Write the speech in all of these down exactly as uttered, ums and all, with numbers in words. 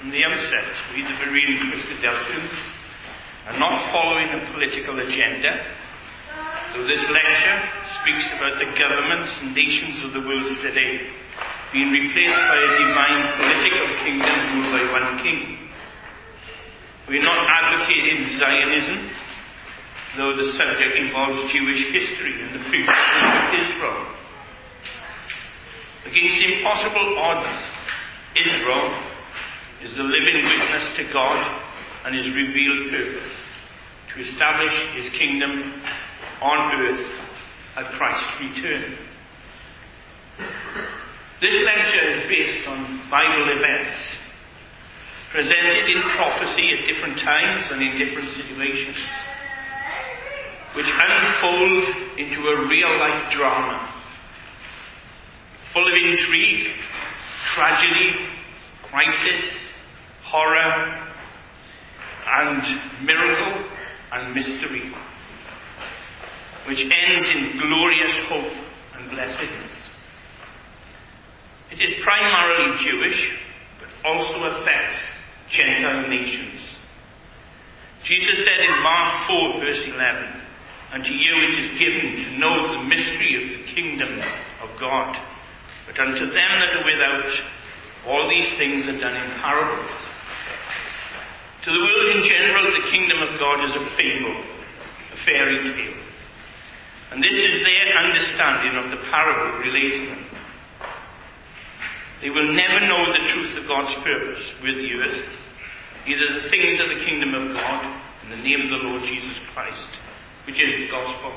from the outset, we the Berean Christadelphians are not following a political agenda, though this lecture speaks about the governments and nations of the world today being replaced by a divine political kingdom ruled by one king. We are not advocating Zionism, though the subject involves Jewish history and the future of Israel. Against impossible odds, Israel is the living witness to God and his revealed purpose, to establish his kingdom on earth at Christ's return. This lecture is based on Bible events, presented in prophecy at different times and in different situations, which unfold into a real-life drama, full of intrigue, tragedy, crisis, horror, and miracle and mystery, which ends in glorious hope and blessedness. It is primarily Jewish, but also affects Gentile nations. Jesus said in Mark four, verse eleven, "Unto you it is given to know the mystery of the kingdom of God, but unto them that are without, all these things are done in parables." To the world in general, the kingdom of God is a fable, a fairy tale. And this is their understanding of the parable relating them. They will never know the truth of God's purpose with the earth, either the things of the kingdom of God in the name of the Lord Jesus Christ, which is the gospel.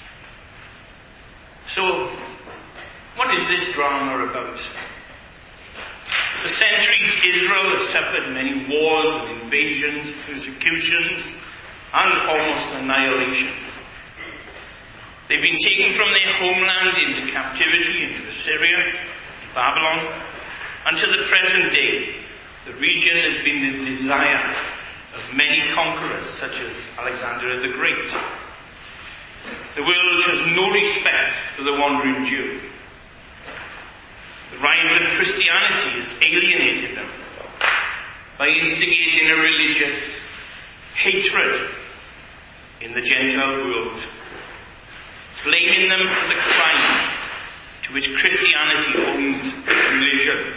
So, what is this drama about? For centuries, Israel has suffered many wars and invasions, persecutions, and almost annihilation. They've been taken from their homeland into captivity into Assyria, Babylon, and to the present day, the region has been the desire of many conquerors, such as Alexander the Great. The world has no respect for the wandering Jew. The rise of Christianity has alienated them by instigating a religious hatred in the Gentile world, blaming them for the crime to which Christianity owes its religion.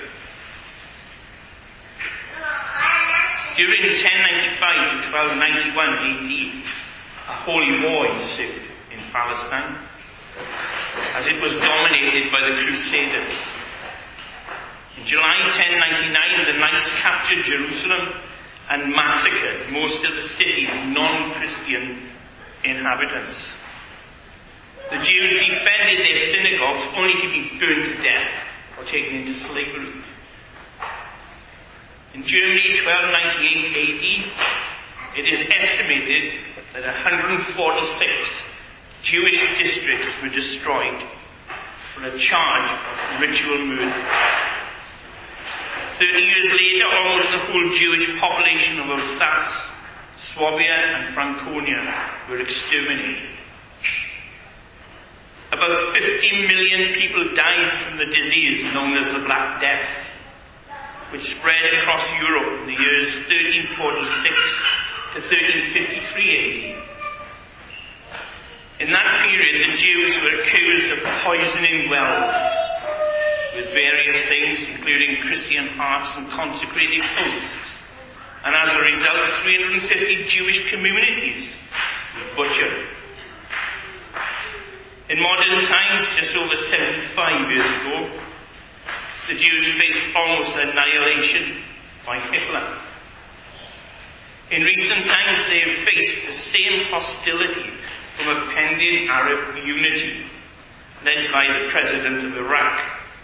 During ten ninety-five to twelve ninety-one A D, a holy war ensued in Palestine, as it was dominated by the Crusaders. In July ten ninety-nine, the Knights captured Jerusalem and massacred most of the city's non-Christian inhabitants. The Jews defended their synagogues only to be burned to death or taken into slavery. In Germany, twelve ninety-eight A D, it is estimated that one hundred forty-six Jewish districts were destroyed for a charge of ritual murder. Thirty years later, almost the whole Jewish population of Alsace, Swabia, and Franconia were exterminated. About fifty million people died from the disease known as the Black Death, which spread across Europe in the years thirteen forty-six to thirteen fifty-three A D. In that period, the Jews were accused of poisoning wells with various things, including Christian hearts and consecrated hosts. And as a result, three hundred fifty Jewish communities were butchered. In modern times, just over seventy-five years ago, the Jews faced almost annihilation by Hitler. In recent times, they have faced the same hostility from a pending Arab unity led by the president of Iraq.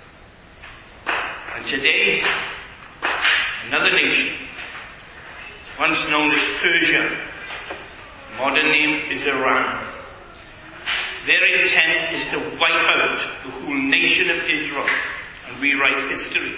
And today, another nation, once known as Persia, modern name is Iran. Their intent is to wipe out the whole nation of Israel and rewrite history.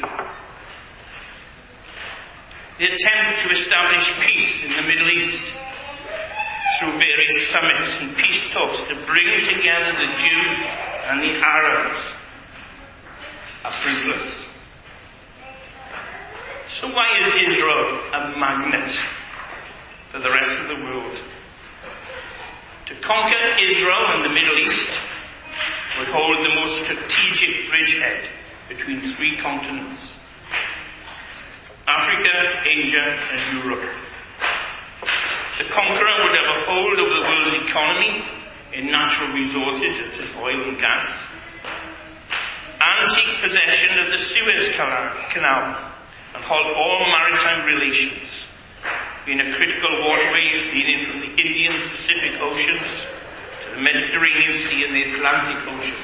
They attempt to establish peace in the Middle East through various summits and peace talks to bring together the Jews and the Arabs are fruitless. So why is Israel a magnet for the rest of the world? To conquer Israel and the Middle East would hold the most strategic bridgehead between three continents: Africa, Asia, and Europe. The conqueror would have a hold over the world's economy in natural resources such as oil and gas, and take possession of the Suez Canal and hold all maritime relations, being a critical waterway leading from the Indian Pacific Oceans to the Mediterranean Sea and the Atlantic Ocean.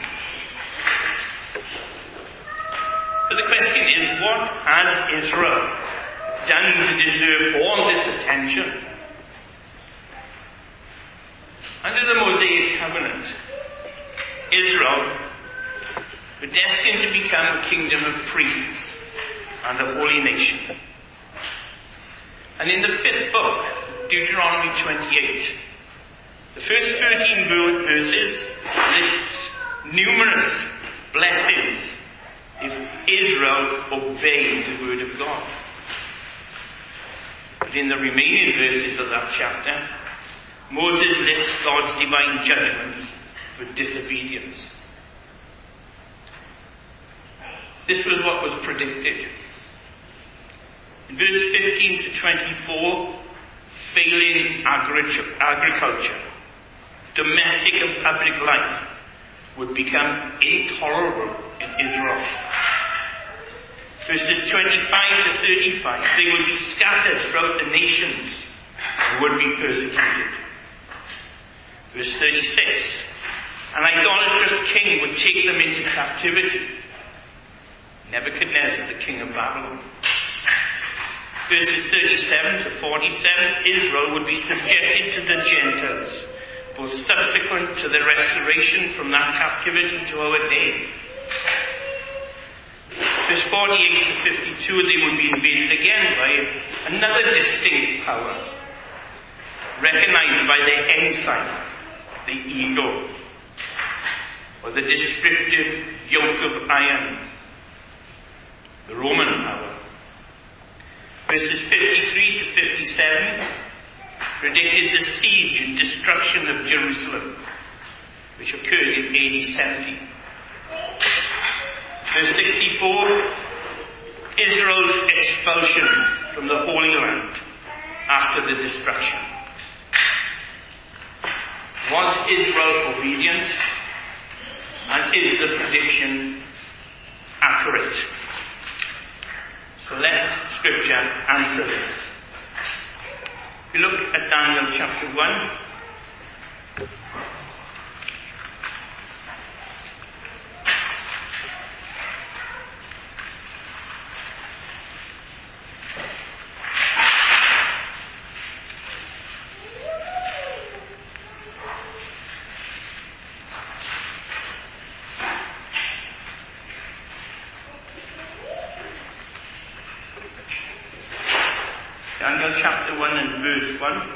But the question is, what has Israel done to deserve all this attention? Under the Mosaic Covenant, Israel were destined to become a kingdom of priests and a holy nation. And in the fifth book, Deuteronomy twenty-eight, the first thirteen verses list numerous blessings if Israel obeyed the word of God. But in the remaining verses of that chapter, Moses lists God's divine judgments for disobedience. This was what was predicted. In verse fifteen to twenty-four, failing agri- agriculture, domestic and public life would become intolerable in Israel. Verses twenty-five to thirty-five, they would be scattered throughout the nations and would be persecuted. Verse thirty-six, an idolatrous king would take them into captivity. Nebuchadnezzar, the king of Babylon. Verses thirty-seven to forty-seven, Israel would be subjected to the Gentiles, both subsequent to the restoration from that captivity to our day. Verse forty-eight to fifty-two, they would be invaded again by another distinct power, recognized by their ensign, the eagle, or the descriptive yoke of iron, the Roman power. Verses fifty-three to fifty-seven predicted the siege and destruction of Jerusalem, which occurred in A D seventy. Verse sixty-four, Israel's expulsion from the Holy Land after the destruction. Was Israel obedient? And is the prediction accurate? So let Scripture answer this. We look at Daniel chapter one. Daniel chapter one and verse one.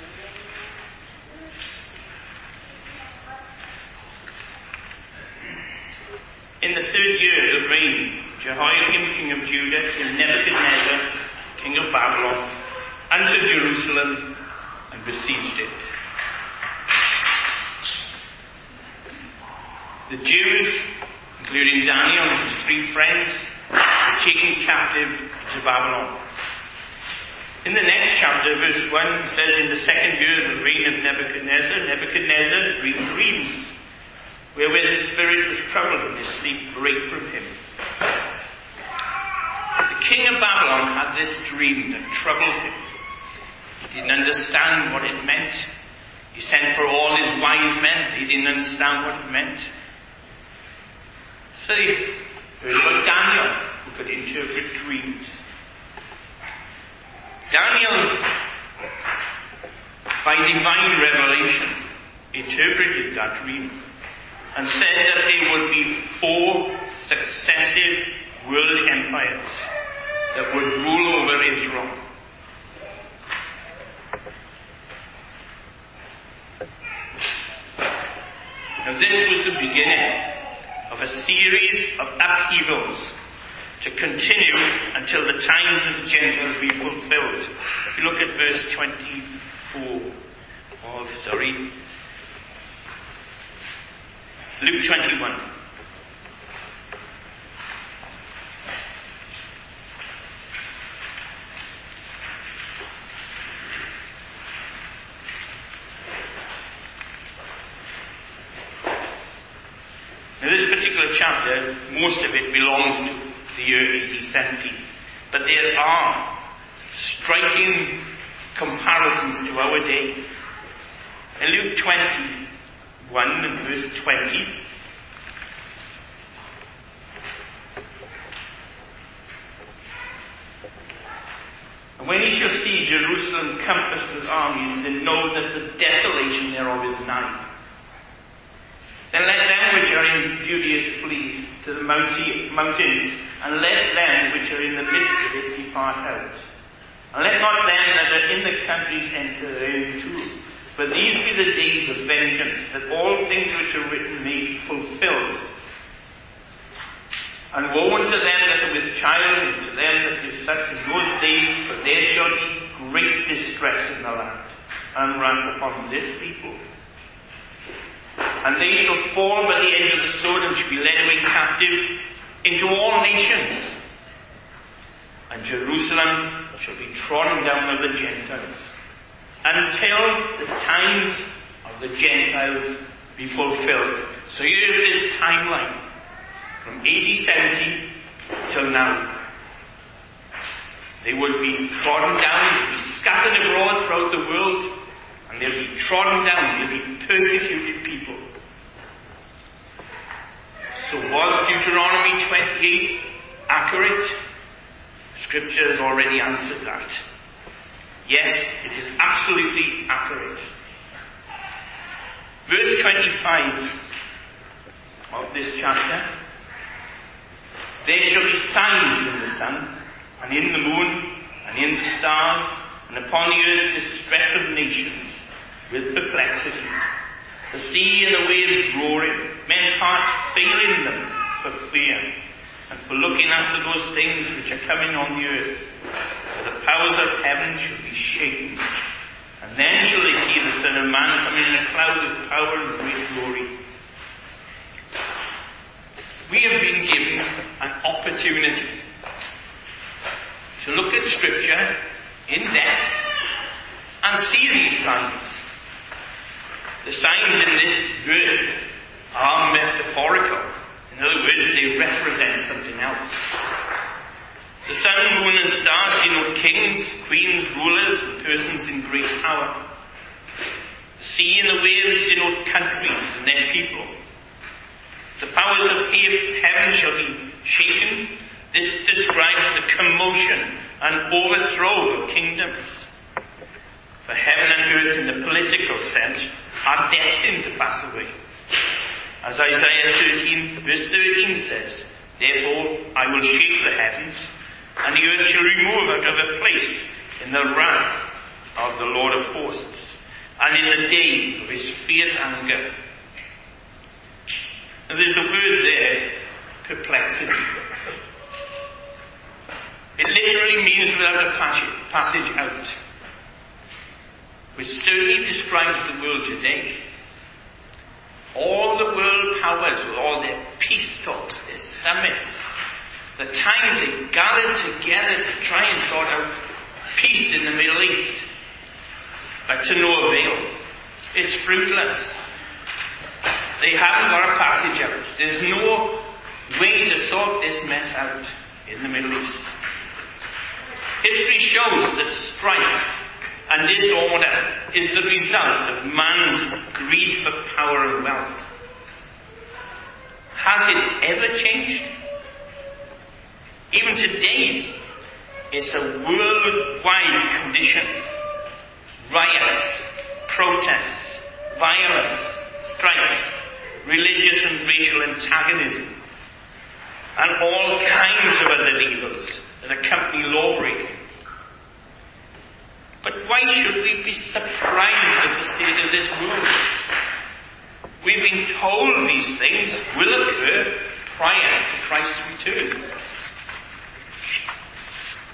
In the third year of the reign, Jehoiakim, king of Judah, came Nebuchadnezzar, king of Babylon, unto Jerusalem and besieged it. The Jews, including Daniel and his three friends, were taken captive to Babylon. In the next chapter, verse one, it says, in the second year of the reign of Nebuchadnezzar, Nebuchadnezzar dreamed dreams, wherewith his spirit was troubled and his sleep brake from him. The king of Babylon had this dream that troubled him. He didn't understand what it meant. He sent for all his wise men. They didn't understand what it meant. So they heard about Daniel, who could interpret dreams. Daniel, by divine revelation, interpreted that dream and said that there would be four successive world empires that would rule over Israel. Now this was the beginning of a series of upheavals to continue until the times of the Gentiles be fulfilled. If you look at verse twenty-four, oh, sorry, Luke twenty-one. Now this particular chapter, most of it belongs to the year A D seventy. But there are striking comparisons to our day. In Luke twenty-one and verse twenty, and when he shall see Jerusalem compassed with armies, then know that the desolation thereof is nigh. Then let them which are in Judea flee to the mountains, and let them which are in the midst of it depart out. And let not them that are in the countries enter therein too. For these be the days of vengeance, that all things which are written may be fulfilled. And woe unto them that are with child, and to them that give such in those days, for there shall be great distress in the land, and wrath upon this people. And they shall fall by the edge of the sword, and shall be led away captive into all nations. And Jerusalem shall be trodden down of the Gentiles, until the times of the Gentiles be fulfilled. So here's this timeline, from A D seventy till now. They would be trodden down, they'd be scattered abroad throughout the world, and they'll be trodden down, they'll be persecuted people. So was Deuteronomy twenty-eight accurate? Scripture has already answered that. Yes, it is absolutely accurate. Verse twenty-five of this chapter. There shall be signs in the sun, and in the moon, and in the stars, and upon the earth distress of nations, with perplexity. The sea and the waves roaring, men's hearts failing them for fear, and for looking after those things which are coming on the earth. For the powers of heaven shall be shaken. And then shall they see the Son of Man coming in a cloud with power and great glory. We have been given an opportunity to look at Scripture in depth and see these signs. The signs in this verse are metaphorical. In other words, they represent something else. The sun, moon, and stars denote kings, queens, rulers, and persons in great power. The sea and the waves denote countries and their people. The powers of heaven shall be shaken. This describes the commotion and overthrow of kingdoms. For heaven and earth in the political sense are destined to pass away. As Isaiah thirteen verse thirteen says, therefore I will shake the heavens, and the earth shall remove out of her place in the wrath of the Lord of hosts, and in the day of his fierce anger. And there's a word there, perplexity. It literally means without a passage, passage out, which certainly describes the world today. All the world powers with all their peace talks, their summits, the times they gather together to try and sort out peace in the Middle East, but to no avail. It's fruitless. They haven't got a passage out. There's no way to sort this mess out in the Middle East. History shows that strife and disorder is the result of man's greed for power and wealth. Has it ever changed? Even today, it's a worldwide condition. Riots, protests, violence, strikes, religious and racial antagonism, and all kinds of other evils that accompany lawbreaking. But why should we be surprised at the state of this world? We've been told these things will occur prior to Christ's return.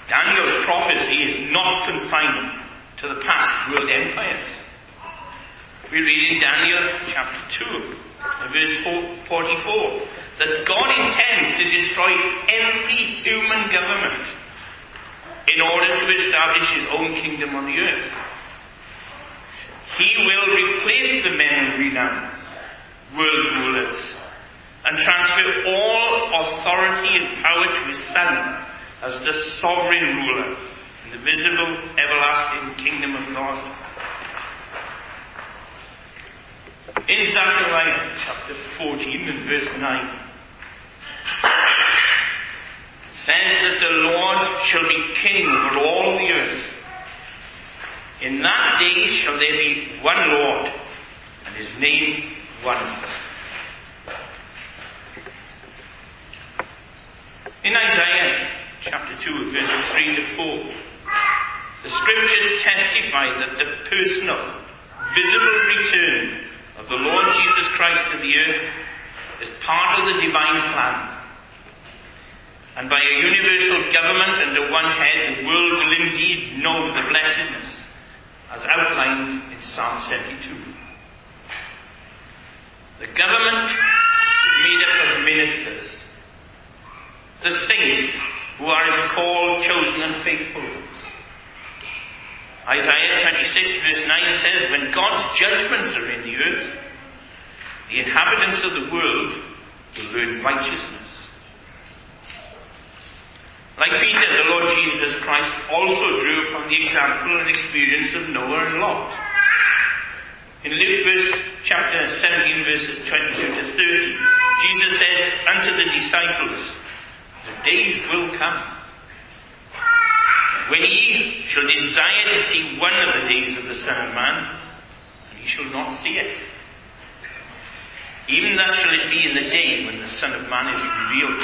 Daniel's prophecy is not confined to the past world empires. We read in Daniel chapter two, verse forty-four, that God intends to destroy every human government in order to establish his own kingdom on the earth. He will replace the men of renown, world rulers, and transfer all authority and power to his Son as the sovereign ruler in the visible, everlasting kingdom of God. In Zechariah chapter fourteen and verse nine, it says that the Lord shall be king over all the earth. In that day shall there be one Lord, and his name one. In Isaiah chapter two, verses three to four, the scriptures testify that the personal, visible return of the Lord Jesus Christ to the earth is part of the divine plan. And by a universal government under one head, the world will indeed know the blessedness as outlined in Psalm seventy-two. The government is made up of ministers, the saints who are his called, chosen and faithful ones. Isaiah twenty-six verse nine says, when God's judgments are in the earth, the inhabitants of the world will learn righteousness. Like Peter, the Lord Jesus Christ also drew upon the example and experience of Noah and Lot. In Luke verse, chapter seventeen verses twenty-two to thirty, Jesus said unto the disciples, the days will come when ye shall desire to see one of the days of the Son of Man, and ye shall not see it. Even thus shall it be in the day when the Son of Man is revealed.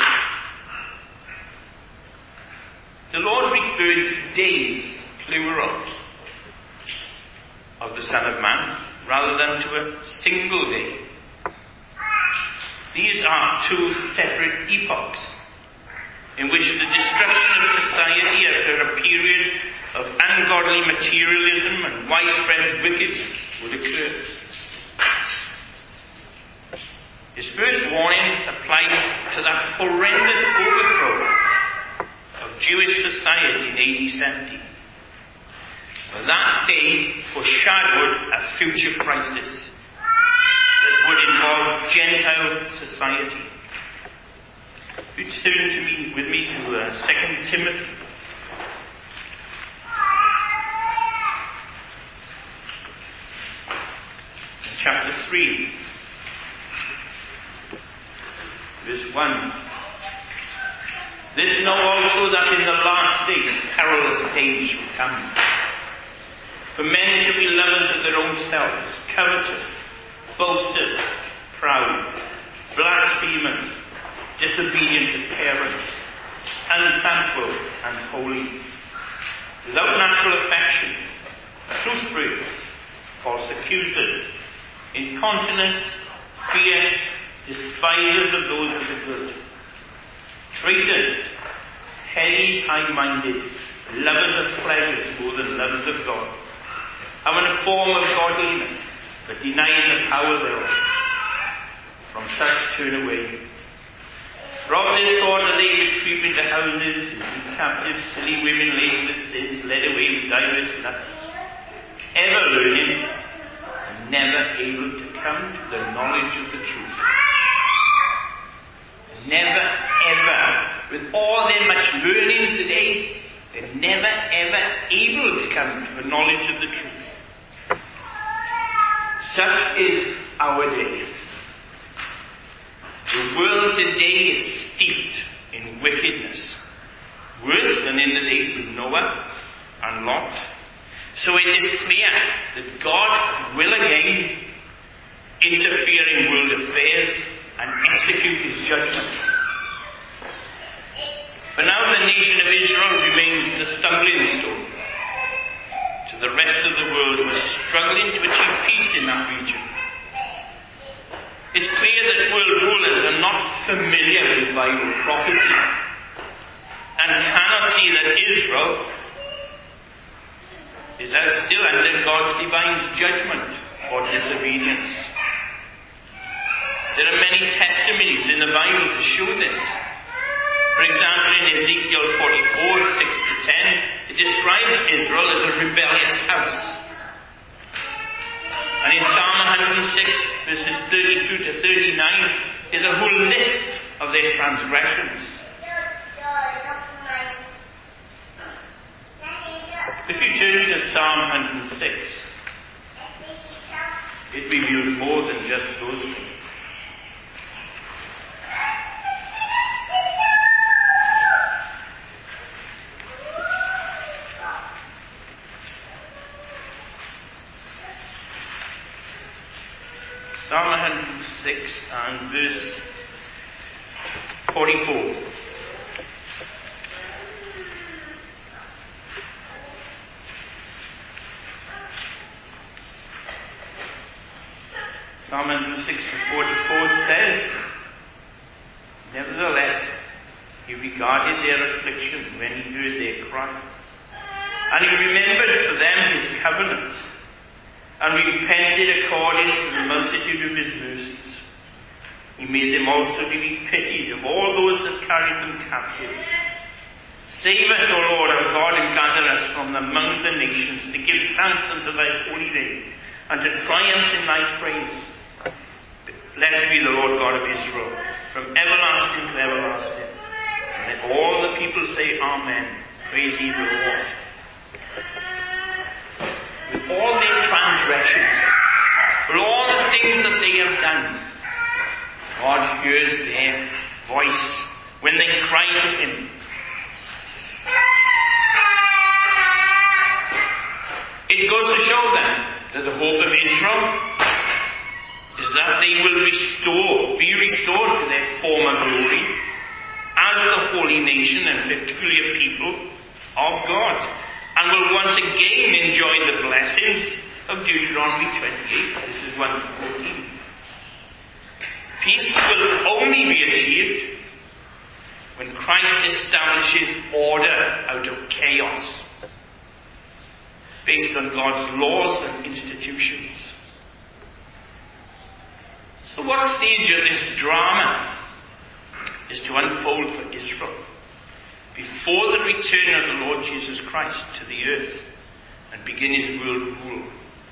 The Lord referred to days, plural, of the Son of Man, rather than to a single day. These are two separate epochs in which the destruction of society after a period of ungodly materialism and widespread wickedness would occur. His first warning applies to that horrendous overthrow of Jewish society in A D seventy. Well, that day foreshadowed a future crisis that would involve Gentile society. You turn to me, with me to uh, Second Timothy. Chapter three, verse one. This know also that in the last days perilous days shall come. For men shall be lovers of their own selves, covetous, boasters, proud, blasphemers, disobedient to parents, unthankful and holy, without natural affection, truce breakers, false accusers, incontinent, fierce, despisers of those that are good, traitors, heady, high-minded, lovers of pleasures more than lovers of God, having a form of godliness, but denying the power thereof. From such turn away. Rob their sword that they which creep into houses, and be captive, silly women laden with sins, led away with divers lusts, ever learning, and never able to come to the knowledge of the truth. Never ever, with all their much learning today, they're never ever able to come to the knowledge of the truth. Such is our day. The world today is steeped in wickedness, worse than in the days of Noah and Lot. So it is clear that God will again interfere in world affairs and execute his judgments. For now the nation of Israel remains the stumbling stone to the rest of the world who are struggling to achieve peace in that region. It's clear that world rulers are not familiar with Bible prophecy and cannot see that Israel is still under God's divine judgment for disobedience. There are many testimonies in the Bible to show this. For example, in Ezekiel forty-four, six to ten, it describes Israel as a rebellious house. And in Psalm one hundred six, verses thirty-two to thirty-nine, is a whole list of their transgressions. If you turn to Psalm one hundred six, it reveals more than just those things. Psalm one hundred six and verse forty-four. Psalm one hundred six and forty-four says, nevertheless, he regarded their affliction when he heard their cry. And he remembered for them his covenant, and repented according to the multitude of his mercies. He made them also to be pitied of all those that carried them captive. Save us, O Lord our God, and gather us from among the nations, to give thanks unto thy holy name, and to triumph in thy praise. Blessed be the Lord God of Israel, from everlasting to everlasting. And let all the people say, Amen. Praise ye the Lord. With all their transgressions, with all the things that they have done, God hears their voice when they cry to him. It goes to show them that the hope of Israel is that they will restore, be restored to their former glory as the holy nation and peculiar people of God, and will once again enjoy the blessings of Deuteronomy twenty-eight. This is one to fourteen. Peace will only be achieved when Christ establishes order out of chaos, based on God's laws and institutions. So what stage of this drama is to unfold for Israel before the return of the Lord Jesus Christ to the earth and begin his world rule?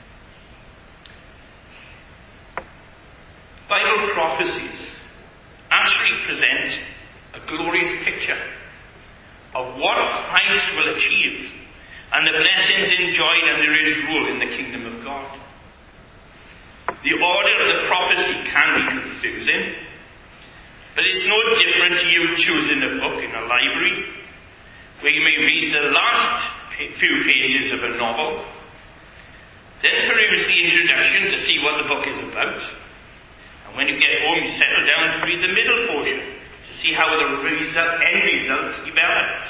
Bible prophecies actually present a glorious picture of what Christ will achieve and the blessings enjoyed under his rule in the kingdom of God. The order of the prophecy can be confusing, but it's no different to you choosing a book in a library, where you may read the last few pages of a novel, then peruse the introduction to see what the book is about, and when you get home you settle down to read the middle portion to see how the result, end result develops.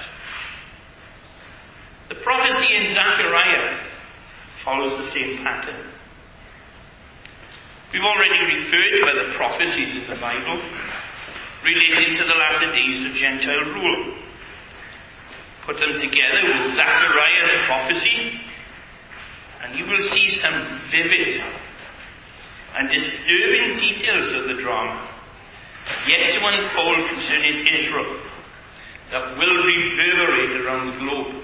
The prophecy in Zechariah follows the same pattern. We've already referred to other prophecies in the Bible relating to the latter days of Gentile rule. Put them together with Zechariah's prophecy, and you will see some vivid and disturbing details of the drama yet to unfold concerning Israel that will reverberate around the globe.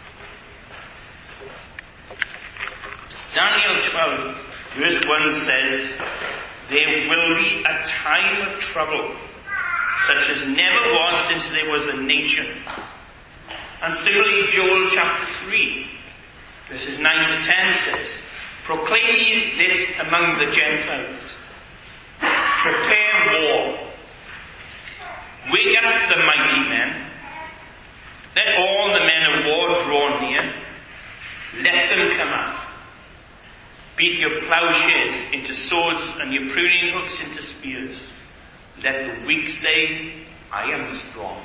Daniel twelve verse one says, there will be a time of trouble such as never was since there was a nation. And similarly, Joel chapter three, verses nine to ten says, proclaim ye this among the Gentiles. Prepare war. Wake up the mighty men. Let all the men of war draw near. Let them come up. Beat your plowshares into swords and your pruning hooks into spears. Let the weak say, I am strong.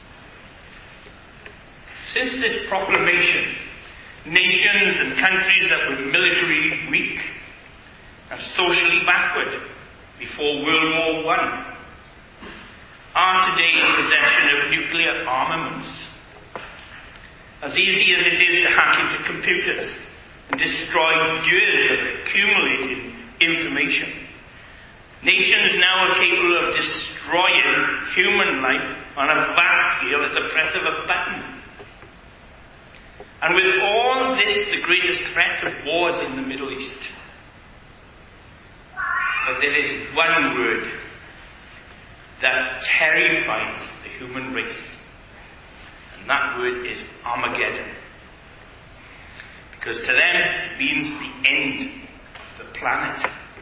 Since this proclamation, nations and countries that were militarily weak and socially backward before World War One are today in possession of nuclear armaments as easy as it is to hack into computers and destroy years of accumulated information. Nations now are capable of destroying human life on a vast scale at the press of a button. And with all this, the greatest threat of war is in the Middle East. But there is one word that terrifies the human race. And that word is Armageddon. Because to them it means the end of the planet.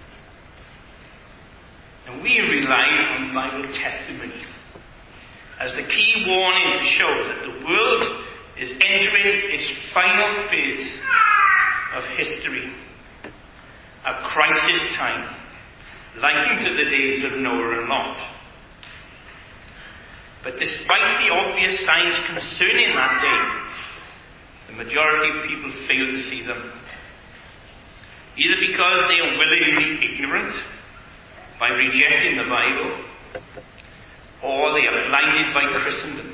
And we rely on Bible testimony as the key warning to show that the world is entering its final phase of history, a crisis time, likened to the days of Noah and Lot. But despite the obvious signs concerning that day, the majority of people fail to see them, either because they are willingly ignorant by rejecting the Bible, or they are blinded by Christendom.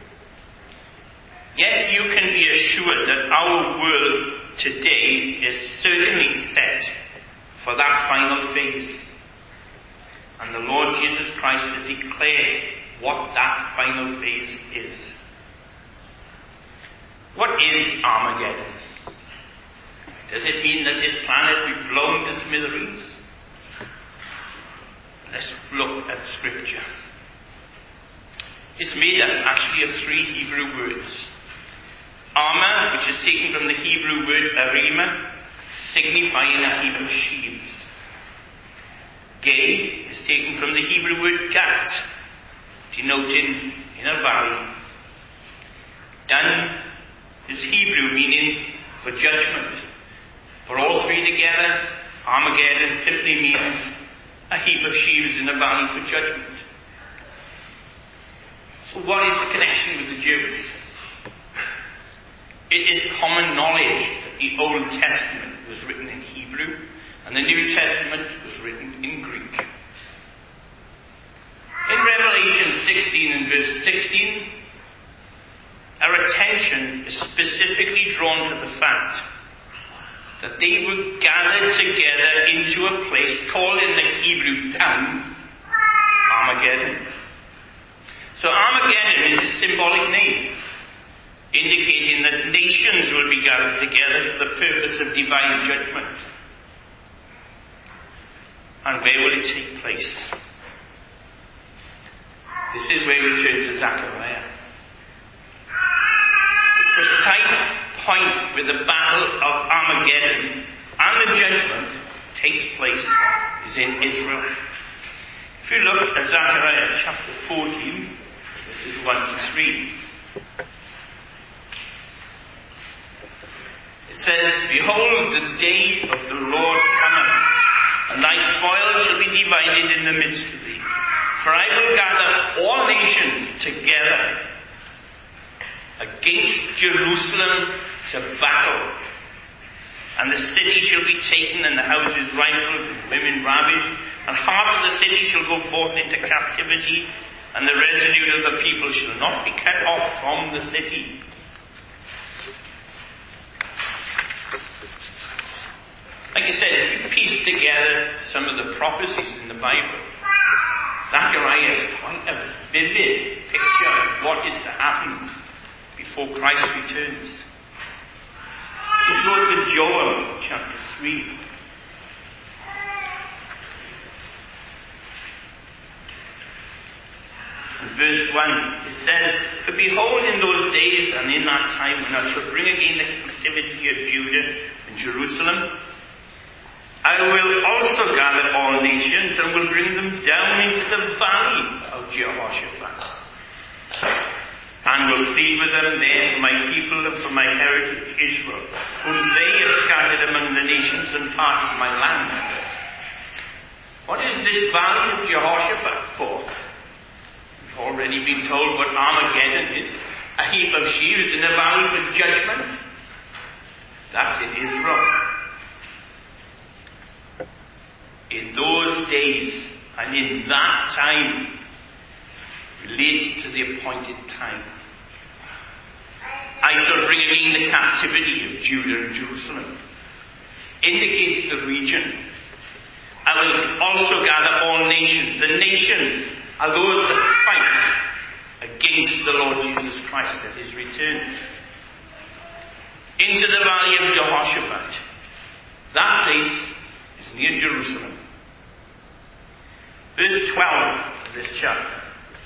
Yet you can be assured that our world today is certainly set for that final phase. And the Lord Jesus Christ has declared what that final phase is. What is Armageddon? Does it mean that this planet will be blown to smithereens? Let's look at Scripture. It's made up actually of three Hebrew words. Armor, which is taken from the Hebrew word arima, signifying a heap of sheaves. Gay is taken from the Hebrew word gat, denoting in a valley. Dun is Hebrew meaning for judgment. For all three together, Armageddon simply means a heap of sheaves in a valley for judgment. So what is the connection with the Jews? It is common knowledge that the Old Testament was written in Hebrew and the New Testament was written in Greek. In Revelation sixteen and verse sixteen, our attention is specifically drawn to the fact that they were gathered together into a place called in the Hebrew tongue Armageddon. So Armageddon is a symbolic name, indicating that nations will be gathered together for the purpose of divine judgment. And where will it take place? This is where we turn to Zechariah. The precise point where the battle of Armageddon and the judgment takes place is in Israel. If you look at Zechariah chapter fourteen, verses one to three, it says, Behold, the day of the Lord cometh, and thy spoil shall be divided in the midst of thee. For I will gather all nations together against Jerusalem to battle. And the city shall be taken, and the houses rifled, and women ravished, and half of the city shall go forth into captivity, and the residue of the people shall not be cut off from the city. Like I said, if you piece together some of the prophecies in the Bible, Zechariah is quite a vivid picture of what is to happen before Christ returns. If you go to Joel chapter three, in verse one, it says, For behold, in those days and in that time when I shall bring again the captivity of Judah and Jerusalem, I will also gather all nations and will bring them down into the valley of Jehoshaphat, and will plead with them there for my people and for my heritage Israel, whom they have scattered among the nations and parted my land. What is this valley of Jehoshaphat for? We've already been told what Armageddon is, a heap of sheaves in a valley for judgment. That's in Israel. In those days and in that time relates to the appointed time. I shall bring again the captivity of Judah and Jerusalem. Indicates the region. I will also gather all nations. The nations are those that fight against the Lord Jesus Christ at his return. Into the valley of Jehoshaphat. That place is near Jerusalem. Verse twelve of this chapter.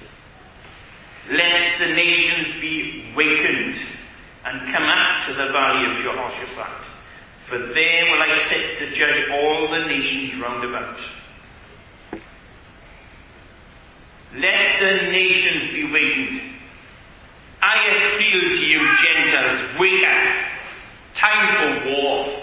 Let the nations be wakened and come up to the valley of Jehoshaphat. For there will I sit to judge all the nations round about. Let the nations be wakened. I appeal to you, Gentiles, wake up. Time for war.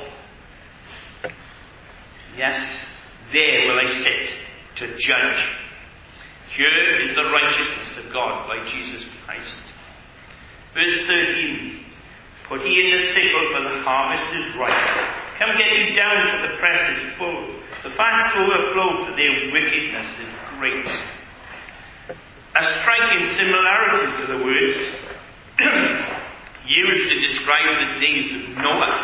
Yes, there will I sit to judge. Here is the righteousness of God by Jesus Christ. Verse thirteen. Put ye in the sickle, for the harvest is ripe. Come get you down, for the press is full. The fats overflow, for their wickedness is great. A striking similarity to the words used to describe the days of Noah.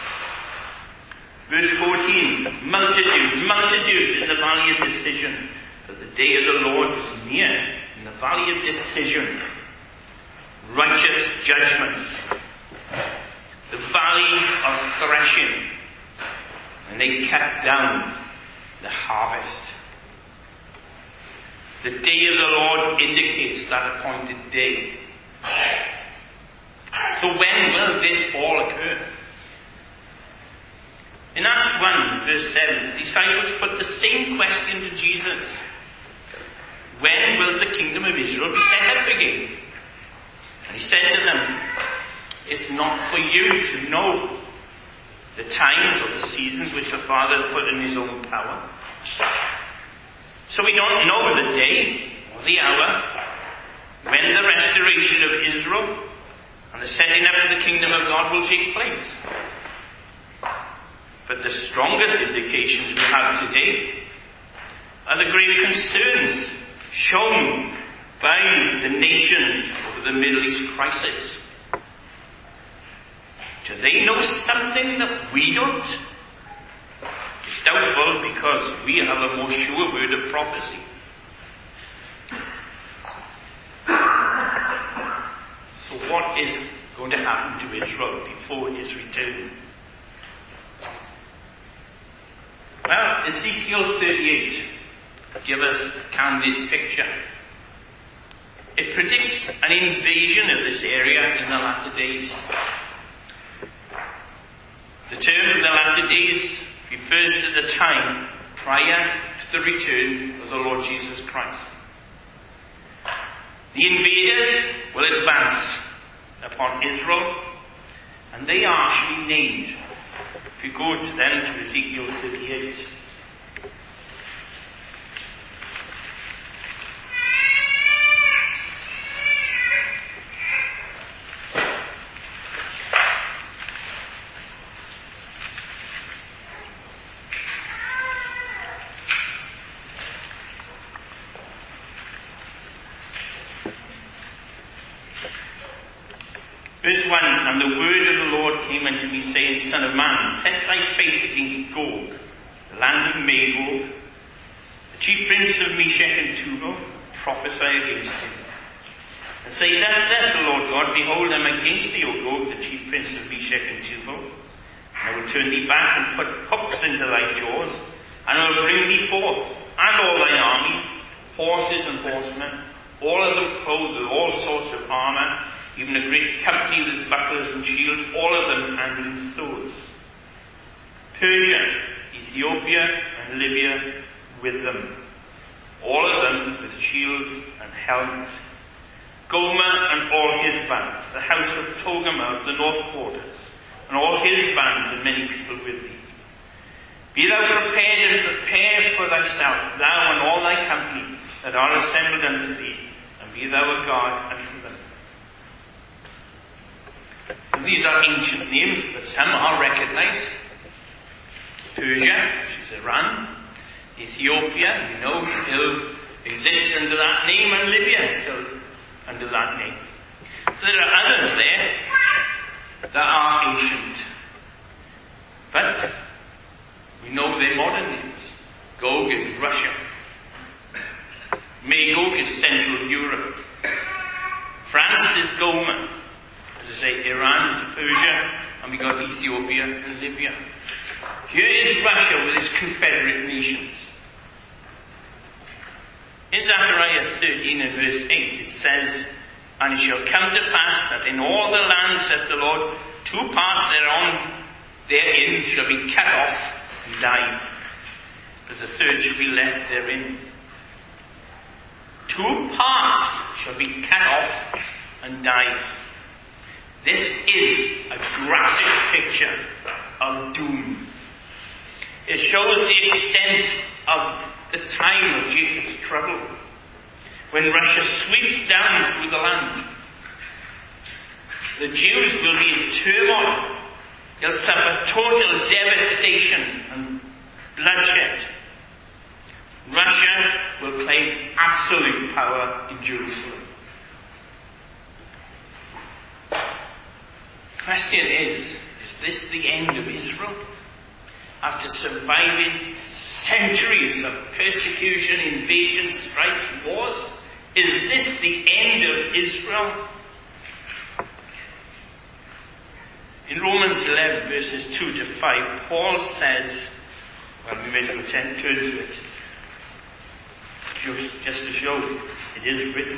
Verse fourteen, multitudes, multitudes in the valley of decision, for the day of the Lord is near in the valley of decision. Righteous judgments. The valley of threshing. And they cut down the harvest. The day of the Lord indicates that appointed day. So when will this all occur? In Acts one, verse seven, the disciples put the same question to Jesus. When will the kingdom of Israel be set up again? And he said to them, it's not for you to know the times or the seasons which the Father put in his own power. So we don't know the day or the hour when the restoration of Israel and the setting up of the kingdom of God will take place. But the strongest indications we have today are the great concerns shown by the nations over the Middle East crisis. Do they know something that we don't? It's doubtful because we have a more sure word of prophecy. So what is going to happen to Israel before his return? Well, Ezekiel thirty-eight gives us a candid picture. It predicts an invasion of this area in the latter days. The term of the latter days refers to the time prior to the return of the Lord Jesus Christ. The invaders will advance upon Israel, and they are actually named. If you go to then to Ezekiel thirty-eight. Verse one, and the word of the Lord came unto me, saying, Son of man, set thy face against Gog, the land of Magog, the chief prince of Meshech and Tubal, prophesy against him. And say, Thus saith the Lord God, behold, I am against thee, O Gog, the chief prince of Meshech and Tubal, and I will turn thee back and put hooks into thy jaws, and I will bring thee forth, and all thine army, horses and horsemen, all of them clothed with all sorts of armour, even a great company with bucklers and shields, all of them handling swords. Persia, Ethiopia, and Libya with them, all of them with shield and helmet. Gomer and all his bands, the house of Togarmah of the north quarters, and all his bands and many people with thee. Be thou prepared and prepare for thyself, thou and all thy company that are assembled unto thee, and be thou a guard unto them. These are ancient names, but some are recognized. Persia, which is Iran. Ethiopia, you know, still exists under that name, and Libya still under that name. So there are others there, that are ancient. But we know their modern names. Gog is Russia. Magog is Central Europe. France is Gomer. As I say, Iran is Persia, and we got Ethiopia and Libya. Here is Russia with its confederate nations. In Zechariah thirteen and verse eight it says, "And it shall come to pass that in all the land, saith the Lord, two parts thereon therein shall be cut off and die, but the third shall be left therein." Two parts shall be cut off and die. This is a graphic picture of doom. It shows the extent of the time of Jacob's trouble, when Russia sweeps down through the land. The Jews will be in turmoil. They'll suffer total devastation and bloodshed. Russia will claim absolute power in Jerusalem. The question is, is this the end of Israel? After surviving centuries of persecution, invasion, strife, wars, is this the end of Israel? In Romans eleven, verses two to five, Paul says, well, we may as well turn to it, just, just to show it is written.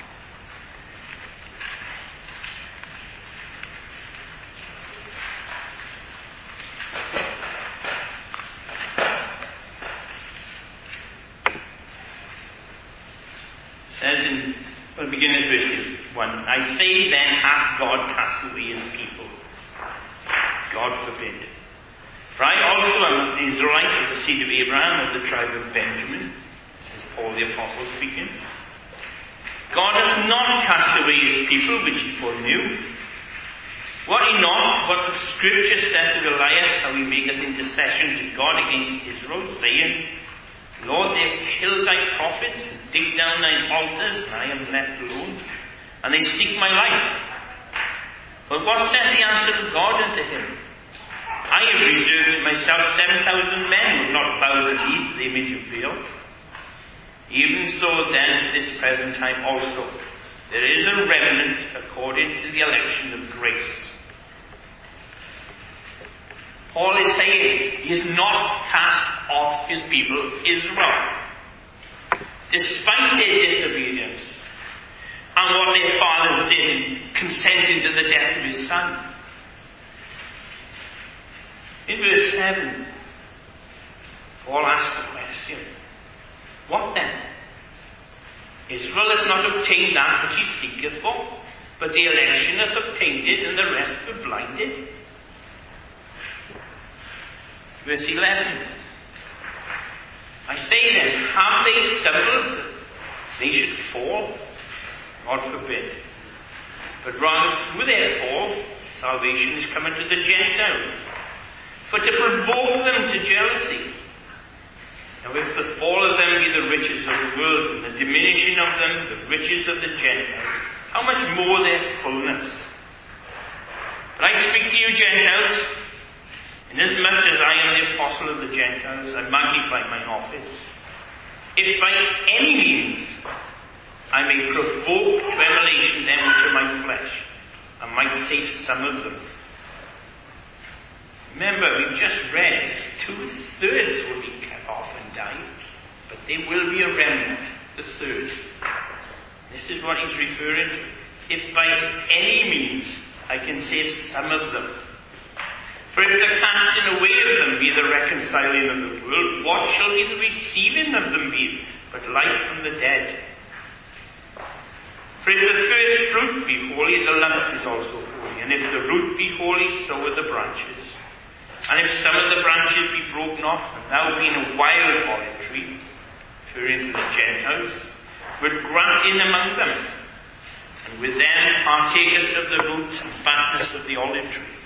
Says in, well, begin at verse one. "I say then, hath God cast away his people? God forbid. For I also am an Israelite of the seed of Abraham, of the tribe of Benjamin." This is Paul the Apostle speaking. "God hath not cast away his people, which he foreknew. What he not, what the scripture saith of Elias, how he maketh intercession to God against Israel, saying, Lord, they have killed thy prophets, and dig down thine altars, and I am left alone, and they seek my life. But what saith the answer of God unto him? I have reserved to myself seven thousand men who will not bow the knee to the image of Baal. Even so then at this present time also, there is a remnant according to the election of grace." Paul is saying he has not cast off his people Israel, despite their disobedience and what their fathers did in consenting to the death of his son. In verse seven, Paul asks the question, what then? Israel hath not obtained that which he seeketh for, but the election hath obtained it, and the rest were blinded. Verse eleven, "I say then, have they stumbled that they should fall? God forbid. But rather through their fall, salvation is coming to the Gentiles, for to provoke them to jealousy. Now if the fall of them be the riches of the world, and the diminishing of them the riches of the Gentiles, how much more their fullness? But I speak to you Gentiles, inasmuch as I am the apostle of the Gentiles, I magnify mine office, if by any means I may provoke to emulation them which are my flesh, and might save some of them." Remember, we've just read two-thirds will be cut off and die, but there will be a remnant, the third. This is what he's referring to. If by any means I can save some of them. For if the casting away of them be the reconciling of the world, what shall be the receiving of them be, but life from the dead? For if the first fruit be holy, the lump is also holy. And if the root be holy, so are the branches. And if some of the branches be broken off, and thou being a wild olive tree, referring to the Gentiles, would grant in among them, and with them partakest of the roots and fatness of the olive tree.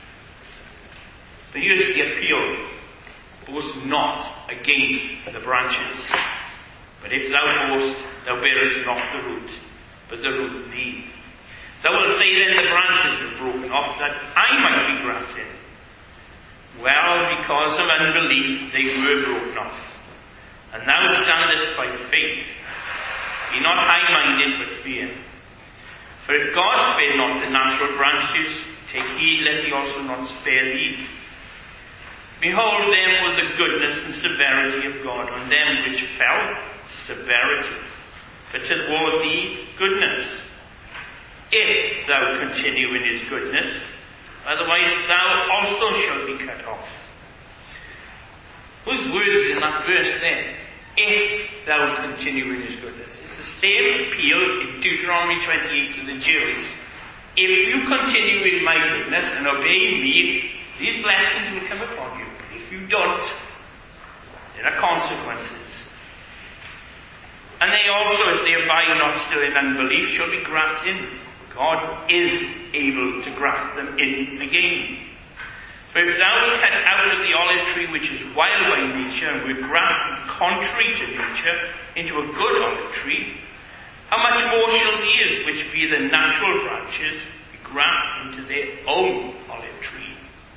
So here's the appeal. Boast not against the branches. But if thou boast, thou bearest not the root, but the root thee. Thou wilt say then the branches were broken off, that I might be grafted in. Well, because of unbelief they were broken off. And thou standest by faith. Be not high-minded, but fear. For if God spared not the natural branches, take heed lest he also not spare thee. Behold therefore the goodness and severity of God on them which fell, severity. But toward thee, goodness. If thou continue in his goodness, otherwise thou also shalt be cut off. Whose words in that verse there? If thou continue in his goodness. It's the same appeal in Deuteronomy twenty-eight to the Jews. If you continue in my goodness and obey me, these blessings will come upon you. But if you don't, there are consequences. And they also, if they abide not still in unbelief, shall be grafted in. God is able to graft them in again. For if thou wilt cut out of the olive tree which is wild by nature, and were grafted contrary to nature into a good olive tree, how much more shall these, which be the natural branches, be grafted into their own olive tree?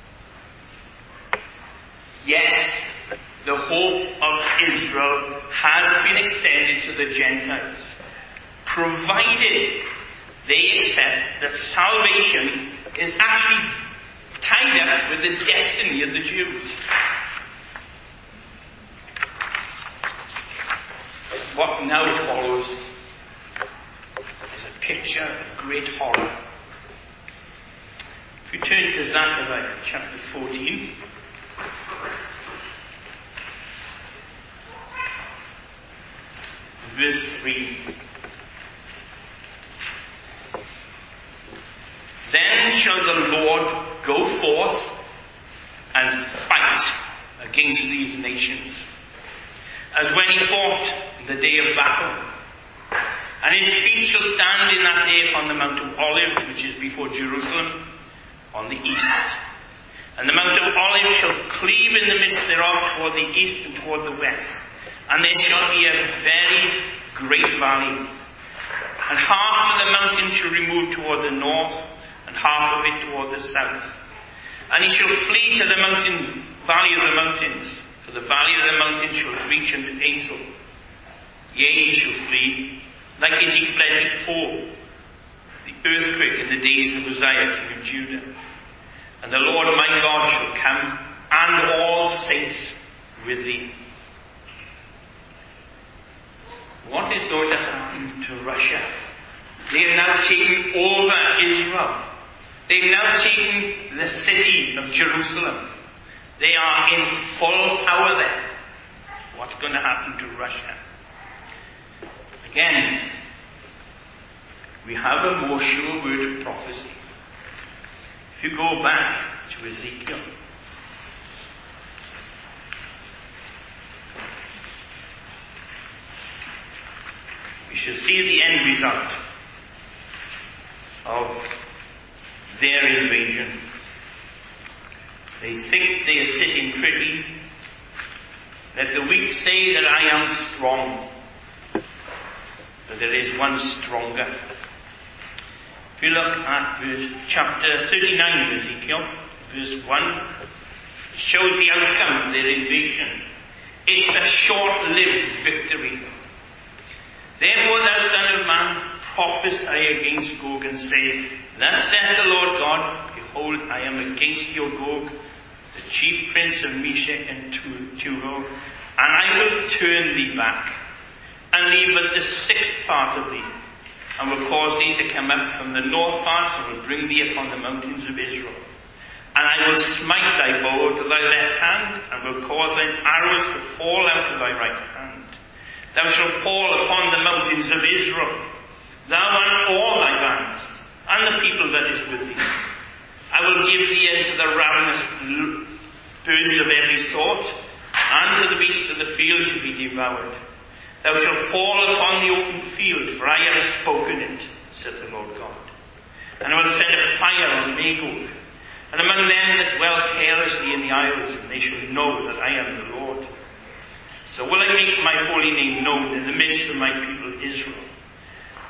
Yes, the hope of Israel has been extended to the Gentiles, provided they accept that salvation is actually tied up with the destiny of the Jews. What now follows is a picture of great horror. If you turn to Zechariah chapter fourteen, verse three. Then shall the Lord go forth and fight against these nations, as when he fought in the day of battle. And his feet shall stand in that day upon the Mount of Olives, which is before Jerusalem, on the east. And the Mount of Olives shall cleave in the midst thereof toward the east and toward the west. And there shall be a very great valley. And half of the mountain shall remove toward the north, and half of it toward the south. And he shall flee to the mountain, valley of the mountains, for the valley of the mountains shall reach unto Azel. Yea, he shall flee, like as he fled before the earthquake in the days of Uzziah king of Judah. And the Lord my God shall come, and all the saints with thee. What is going to happen to Russia? They have now taken over Israel. They've now taken the city of Jerusalem. They are in full power there. What's going to happen to Russia? Again, we have a more sure word of prophecy. If you go back to Ezekiel, we shall see the end result of their invasion. They think they are sitting pretty. Let the weak say that I am strong, but there is one stronger. If you look at verse, chapter thirty-nine of Ezekiel, verse one, it shows the outcome of their invasion. It's a short-lived victory. Therefore, thou son of man, prophesy against Gog and say, Thus saith the Lord God, Behold, I am against your Gog, the chief prince of Meshech and Tubal, and I will turn thee back, and leave but the sixth part of thee, and will cause thee to come up from the north parts, and will bring thee upon the mountains of Israel. And I will smite thy bow to thy left hand, and will cause thine arrows to fall out of thy right hand. Thou shalt fall upon the mountains of Israel, thou and all thy bands, and the people that is with thee. I will give thee into the ravenous birds of every sort, and to the beasts of the field to be devoured. Thou shalt fall upon the open field, for I have spoken it, saith the Lord God. And I will set a fire on Magog, and among them that dwell carelessly in the isles, and they shall know that I am the Lord. So will I make my holy name known in the midst of my people Israel.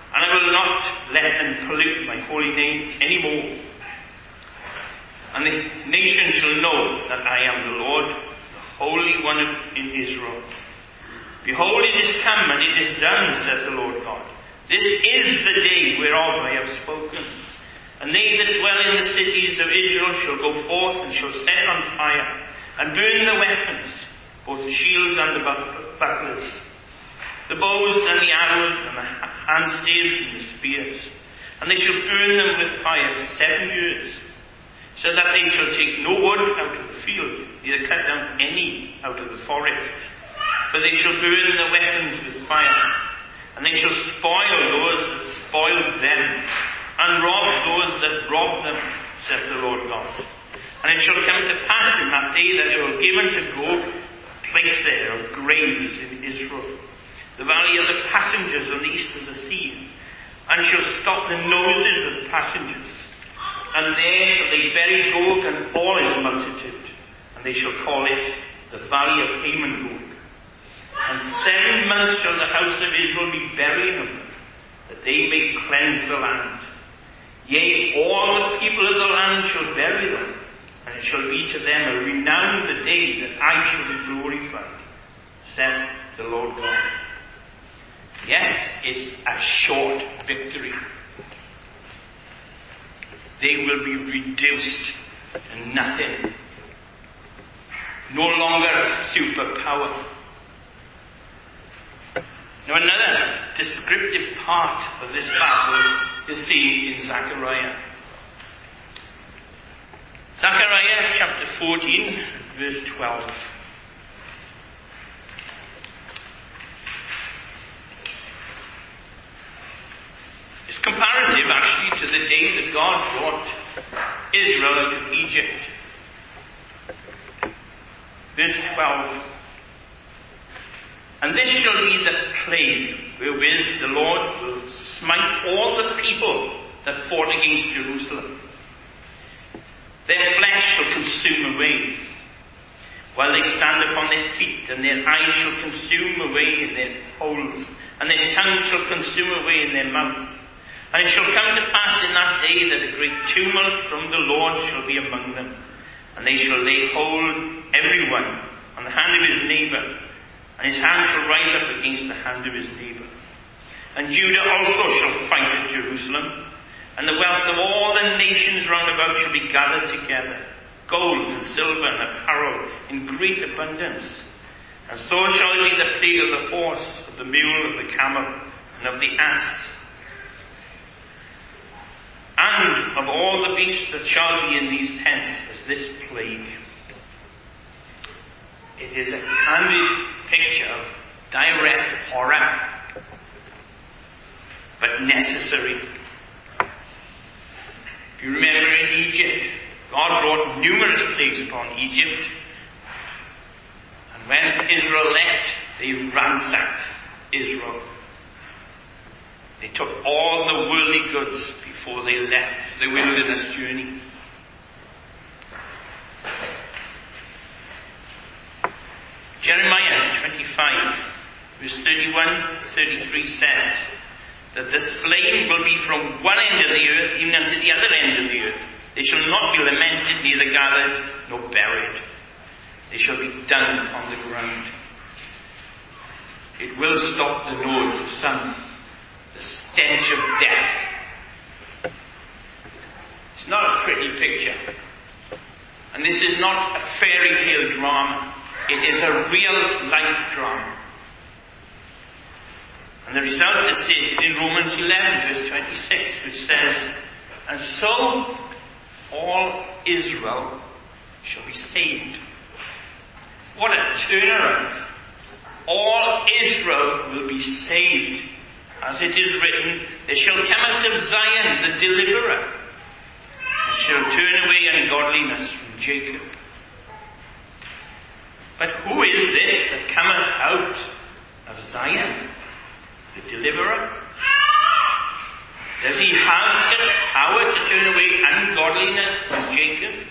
and I will not let them pollute my holy name anymore. And the nations shall know that I am the Lord, the Holy One in Israel. Behold, it is come, and it is done, saith the Lord God. This is the day whereof I have spoken. And they that dwell in the cities of Israel shall go forth and shall set on fire, and burn the weapons, both the shields and the bucklers, the bows and the arrows, and the handstaves and the spears. And they shall burn them with fire seven years, so that they shall take no wood out of the field, neither cut down any out of the forest. For they shall burn the weapons with fire, and they shall spoil those that spoiled them, and rob those that robbed them, saith the Lord God. And it shall come to pass in that day that I will give unto Gog a place there of graves in Israel, the valley of the passengers on the east of the sea, and shall stop the noses of the passengers. And there shall they bury Gog and all his multitude, and they shall call it the valley of Hamon-Gog. And seven months shall the house of Israel be burying of them, that they may cleanse the land. Yea, all the people of the land shall bury them, and it shall be to them a renown the day that I shall be glorified, saith the Lord God. Yes, it's a short victory. They will be reduced to nothing. No longer a superpower. Now another descriptive part of this battle is seen in Zechariah. Zechariah chapter fourteen, verse twelve. It's comparative actually to the day that God brought Israel out of Egypt. Verse twelve. And this shall be the plague wherewith the Lord will smite all the people that fought against Jerusalem. Their flesh shall consume away, while they stand upon their feet, and their eyes shall consume away in their holes, and their tongue shall consume away in their mouths. And it shall come to pass in that day that a great tumult from the Lord shall be among them, and they shall lay hold every one on the hand of his neighbour, and his hand shall rise up against the hand of his neighbour. And Judah also shall fight at Jerusalem, and the wealth of all the nations round about shall be gathered together, gold and silver and apparel in great abundance. And so shall it be the plague of the horse, of the mule, of the camel, and of the ass, and of all the beasts that shall be in these tents, as this plague. It is a candid picture of direct horror, but necessary. If you remember in Egypt, God brought numerous plagues upon Egypt, and when Israel left, they ransacked Israel. They took all the worldly goods before they left the wilderness journey. Jeremiah twenty-five, verse thirty-one to thirty-three says that the slain will be from one end of the earth even unto the other end of the earth. They shall not be lamented, neither gathered, nor buried. They shall be dung upon the ground. It will stop the nose of some, the stench of death. It's not a pretty picture. And this is not a fairy tale drama. It is a real life drama. And the result is stated in Romans eleven, verse twenty-six, which says, and so all Israel shall be saved. What a turnaround. All Israel will be saved. As it is written, they shall come out of Zion, the deliverer, and shall turn away ungodliness from Jacob. But who is this that cometh out of Zion? The deliverer? Does he have the power to turn away ungodliness from Jacob?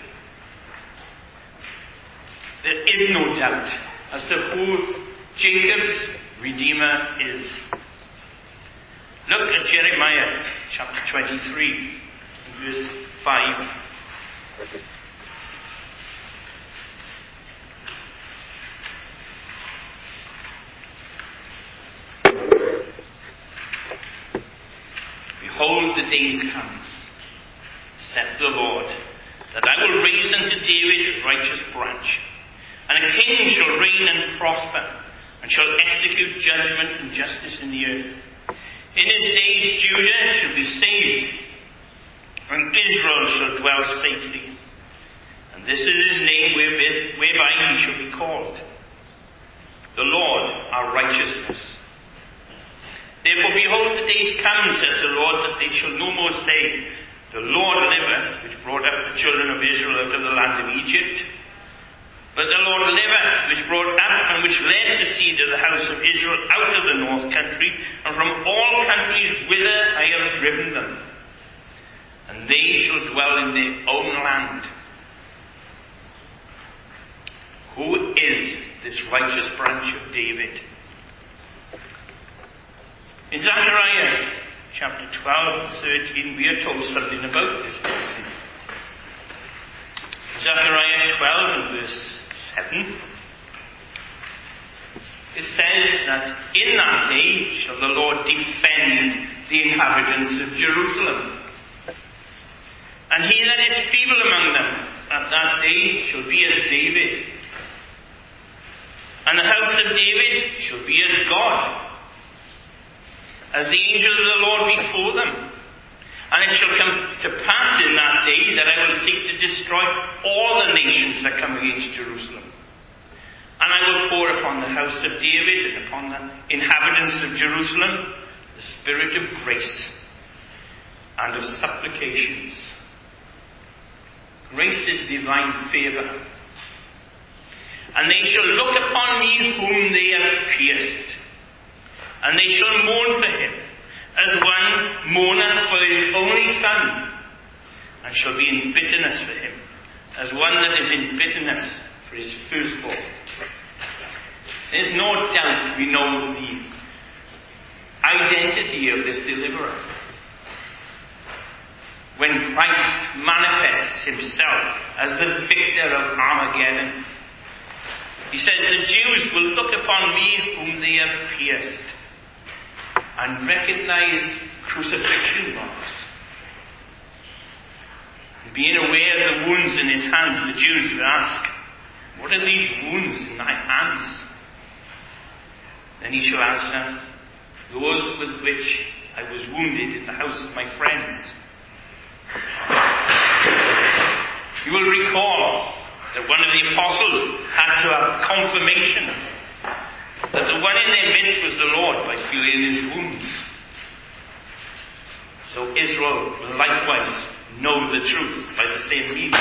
There is no doubt as to who Jacob's Redeemer is. Look at Jeremiah chapter twenty-three, verse five. Behold, the days come, saith the Lord, that I will raise unto David a righteous branch, and a king shall reign and prosper, and shall execute judgment and justice in the earth. In his days Judah shall be saved, and Israel shall dwell safely. And this is his name whereby, whereby he shall be called, the Lord our righteousness. Therefore, behold, the days come, saith the Lord, that they shall no more say, the Lord liveth, which brought up the children of Israel out of the land of Egypt. But the Lord liveth, which brought up and which led the seed of the house of Israel out of the north country, and from all countries whither I have driven them. And they shall dwell in their own land. Who is this righteous branch of David? In Zechariah chapter twelve and thirteen, we are told something about this person. Zechariah twelve and verse seven, it says that in that day shall the Lord defend the inhabitants of Jerusalem. And he that is feeble among them at that day shall be as David. And the house of David shall be as God, as the angel of the Lord before them. And it shall come to pass in that day that I will seek to destroy all the nations that come against Jerusalem. And I will pour upon the house of David and upon the inhabitants of Jerusalem the spirit of grace and of supplications. Grace is divine favor. And they shall look upon me whom they have pierced, and they shall mourn for him, as one mourneth for his only son, and shall be in bitterness for him, as one that is in bitterness for his firstborn. There's no doubt we know the identity of this deliverer. When Christ manifests himself as the victor of Armageddon, he says, the Jews will look upon me whom they have pierced, and recognize crucifixion marks. And being aware of the wounds in his hands, the Jews would ask, what are these wounds in thy hands? Then he shall answer, those with which I was wounded in the house of my friends. You will recall that one of the apostles had to have confirmation that the one in their midst was the Lord by feeling his wounds. So Israel will likewise know the truth by the same means.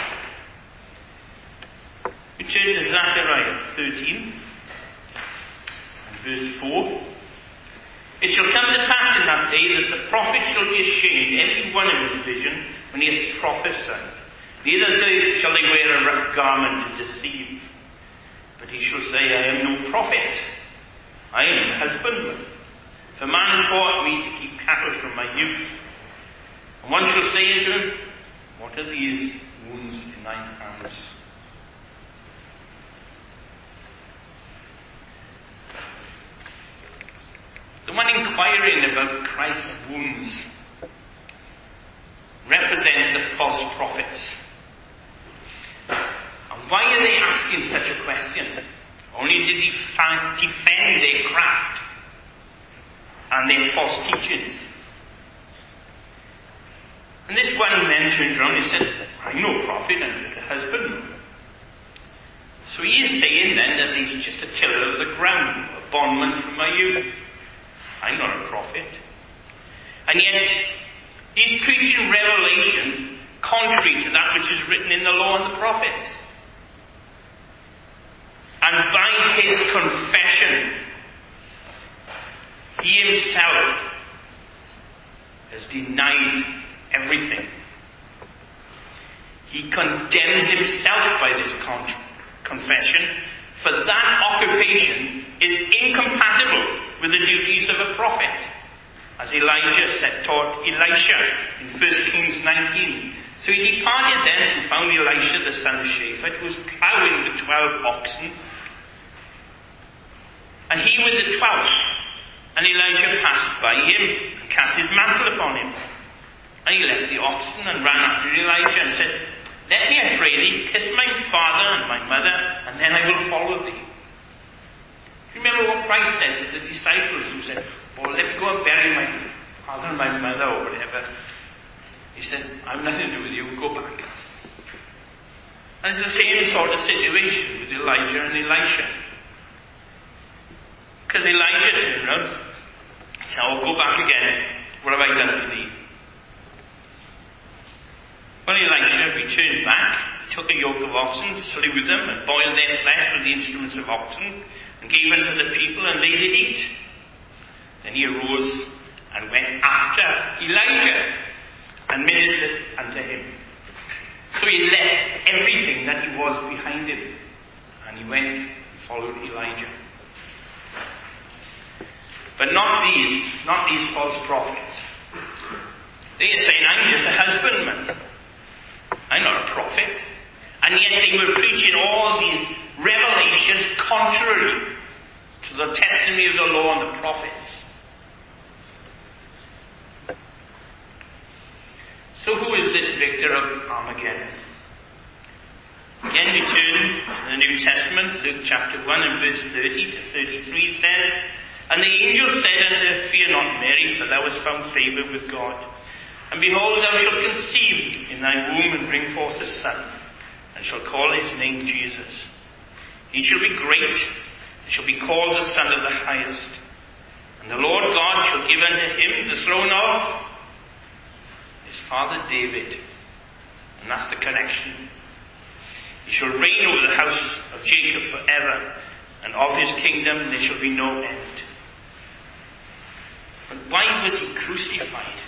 We turn to Zechariah thirteen and verse four. It shall come to pass in that day that the prophet shall be ashamed, every one of his vision, when he hath prophesied. Neither shall they wear a rough garment to deceive. But he shall say, I am no prophet, I am a husbandman. For man taught me to keep cattle from my youth. And one shall say unto him, what are these wounds in thine hands? The one inquiring about Christ's wounds represent the false prophets. And why are they asking such a question? Only to defend, defend their craft and their false teachings. And this one man turned around and said, I'm no prophet, I'm just a husbandman. So he is saying then that he's just a tiller of the ground, a bondman from my youth. I'm not a prophet. And yet, he's preaching revelation contrary to that which is written in the law and the prophets. And by his confession, he himself has denied everything. He condemns himself by this con- confession, for that occupation is incompatible with the duties of a prophet. as Elijah set taught Elisha in First Kings nineteen. So he departed thence and found Elisha the son of Shaphat, who was ploughing with twelve oxen, and he with the twelfth. And Elijah passed by him and cast his mantle upon him. And he left the oxen and ran after Elijah and said, "Let me, I pray thee, kiss my father and my mother, and then I will follow thee." Remember what Christ said to the disciples who said, "Oh, let me go and bury my father and my mother," or whatever. He said, "I have nothing to do with you, go back." And it's the same sort of situation with Elijah and Elisha. Because Elijah turned around and said, "Oh, go back again. What have I done to thee?" When Elisha returned back, he took a yoke of oxen, slew them, and boiled their flesh with the instruments of oxen, and gave unto the people, and they did eat. Then he arose and went after Elijah, and ministered unto him. So he left everything that he was behind him, and he went and followed Elijah. But not these, not these false prophets. They are saying, "I'm just a husbandman. I'm not a prophet." And yet they were preaching all these revelations contrary to the testimony of the law and the prophets. So who is this victor of Armageddon? Again we turn to the New Testament. Luke chapter one and verse thirty to thirty-three says, "And the angel said unto her, Fear not, Mary, for thou hast found favour with God. And behold, thou shalt conceive in thy womb and bring forth a son, and shall call his name Jesus. He shall be great, and shall be called the Son of the Highest. And the Lord God shall give unto him the throne of his father David." And that's the connection. "He shall reign over the house of Jacob forever, and of his kingdom there shall be no end." But why was he crucified?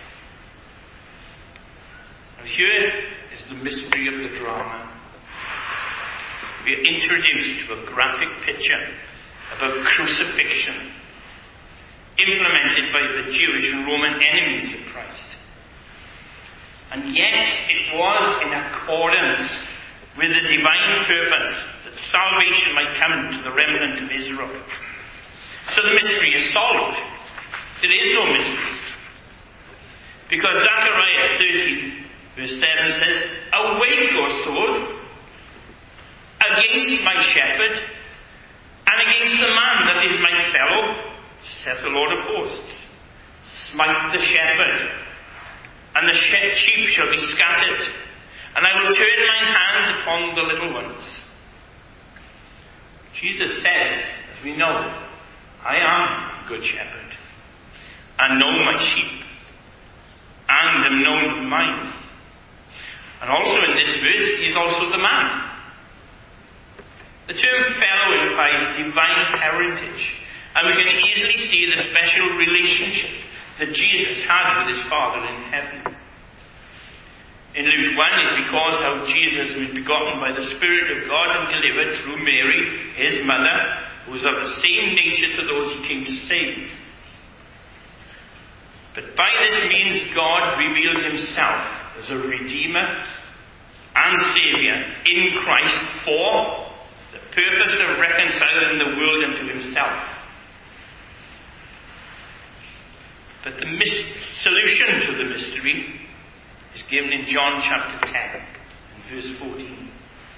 And here is the mystery of the drama. We are introduced to a graphic picture of a crucifixion implemented by the Jewish and Roman enemies of Christ. And yet it was in accordance with the divine purpose that salvation might come to the remnant of Israel. So the mystery is solved. There is no mystery. Because Zechariah thirteen verse seven says, "Awake, O sword, against my shepherd, and against the man that is my fellow, saith the Lord of hosts. Smite the shepherd, and the sheep shall be scattered, and I will turn mine hand upon the little ones." Jesus says, as we know, "I am the good shepherd, and know my sheep, and am known of mine." And also in this verse, he is also the man. The term fellow implies divine parentage, and we can easily see the special relationship that Jesus had with his Father in heaven. In Luke one, it records how Jesus was begotten by the Spirit of God and delivered through Mary, his mother, who was of the same nature to those he came to save. But by this means God revealed himself as a Redeemer and Saviour in Christ for the purpose of reconciling the world unto himself. But the mis- solution to the mystery is given in John chapter ten and verse fourteen,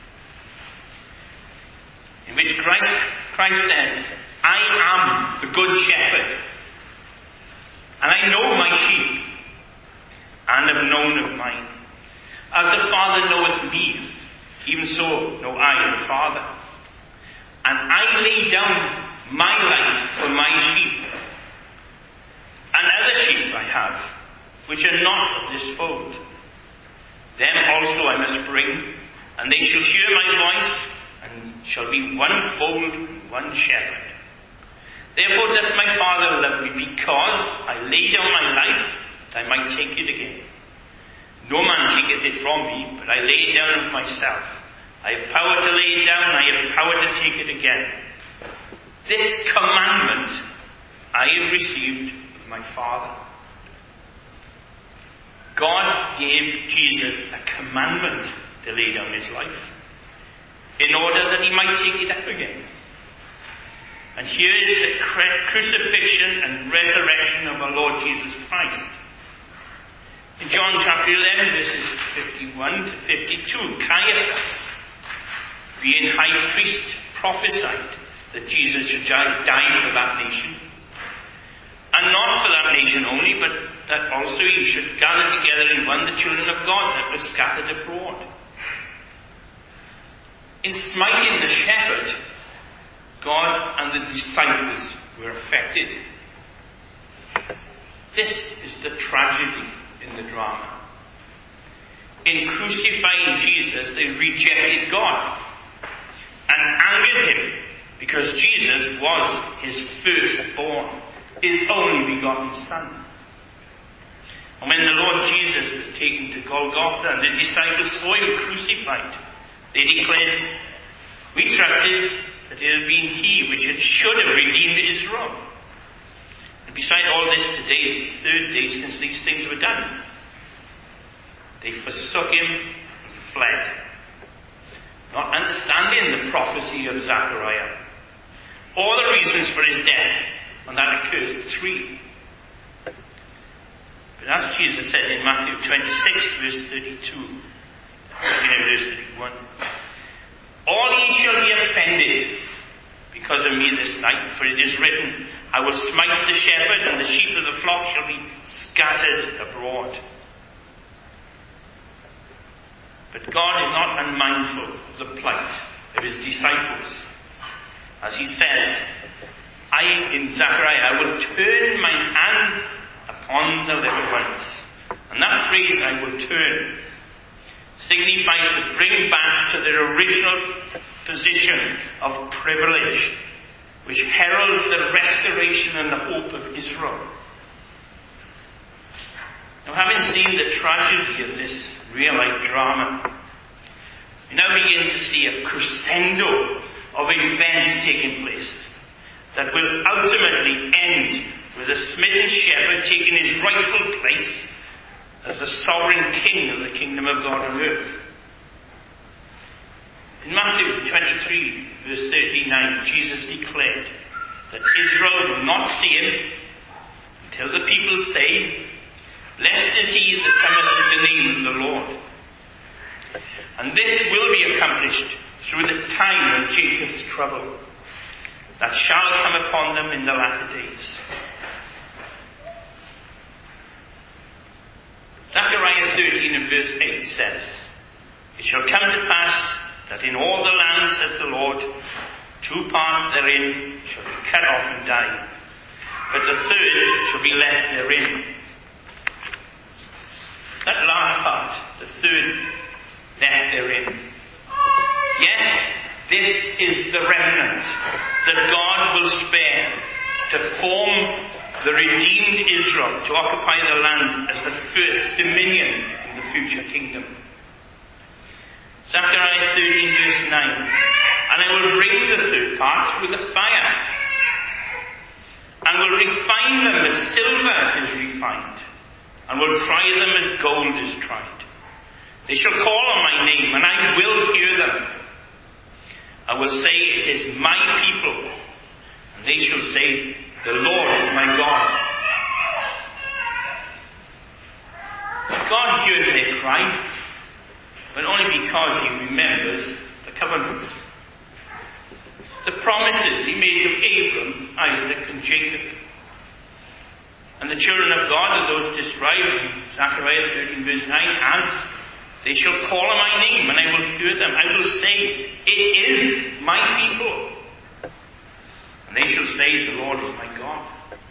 in which Christ, Christ says, "I am the good shepherd, and I know my sheep, and am known of mine. As the Father knoweth me, even so know I the Father. And I lay down my life for my sheep. And other sheep I have, which are not of this fold. Them also I must bring, and they shall hear my voice, and shall be one fold and one shepherd. Therefore doth my Father love me, because I lay down my life, that I might take it again. No man taketh it from me, but I lay it down of myself. I have power to lay it down, I have power to take it again. This commandment I have received of my Father." God gave Jesus a commandment to lay down his life in order that he might take it up again. And here is the crucifixion and resurrection of our Lord Jesus Christ. In John chapter eleven, verses fifty-one to fifty-two, Caiaphas, being high priest, prophesied that Jesus should die for that nation. And not for that nation only, but that also he should gather together in one the children of God that were scattered abroad. In smiting the shepherd, God and the disciples were affected. This is the tragedy in the drama. In crucifying Jesus, they rejected God and angered him because Jesus was his firstborn, his only begotten Son. And when the Lord Jesus was taken to Golgotha and the disciples saw him crucified, they declared, "We trusted that it had been he which had should have redeemed Israel." And beside all this, today is the third day since these things were done. They forsook him and fled, not understanding the prophecy of Zechariah, or the reasons for his death, and that occurs three. But as Jesus said in Matthew twenty-six, verse thirty-two, verse thirty-one, "All ye shall be offended because of me this night, for it is written, I will smite the shepherd, and the sheep of the flock shall be scattered abroad." But God is not unmindful of the plight of his disciples. As he says, I, in Zechariah, I will turn my hand upon the little ones. And that phrase, I will turn, signifies to bring back to their original position of privilege, which heralds the restoration and the hope of Israel. Now, having seen the tragedy of this real-life drama, we now begin to see a crescendo of events taking place that will ultimately end with the smitten shepherd taking his rightful place as the sovereign king of the kingdom of God on earth. In Matthew twenty-three, verse thirty-nine, Jesus declared that Israel will not see him until the people say, "Blessed is he that cometh in the name of the Lord." And this will be accomplished through the time of Jacob's trouble that shall come upon them in the latter days. Zechariah thirteen and verse eight says, "It shall come to pass that in all the lands of the Lord, two parts therein shall be cut off and die, but the third shall be left therein." That last part, the third left therein. Yes, this is the remnant that God will spare to form the redeemed Israel to occupy the land as the first dominion in the future kingdom. Zechariah thirteen verse nine, "And I will bring the third part with a fire, and will refine them as silver is refined, and will try them as gold is tried. They shall call on my name, and I will hear them. I will say, it is my people, and they shall say, the Lord is my God." God hears their cry, but only because he remembers the covenant. The promises he made to Abram, Isaac, and Jacob. And the children of God are those described in Zechariah thirteen verse nine as, "They shall call on my name, and I will hear them. I will say, it is my people. And they shall say, the Lord is my God."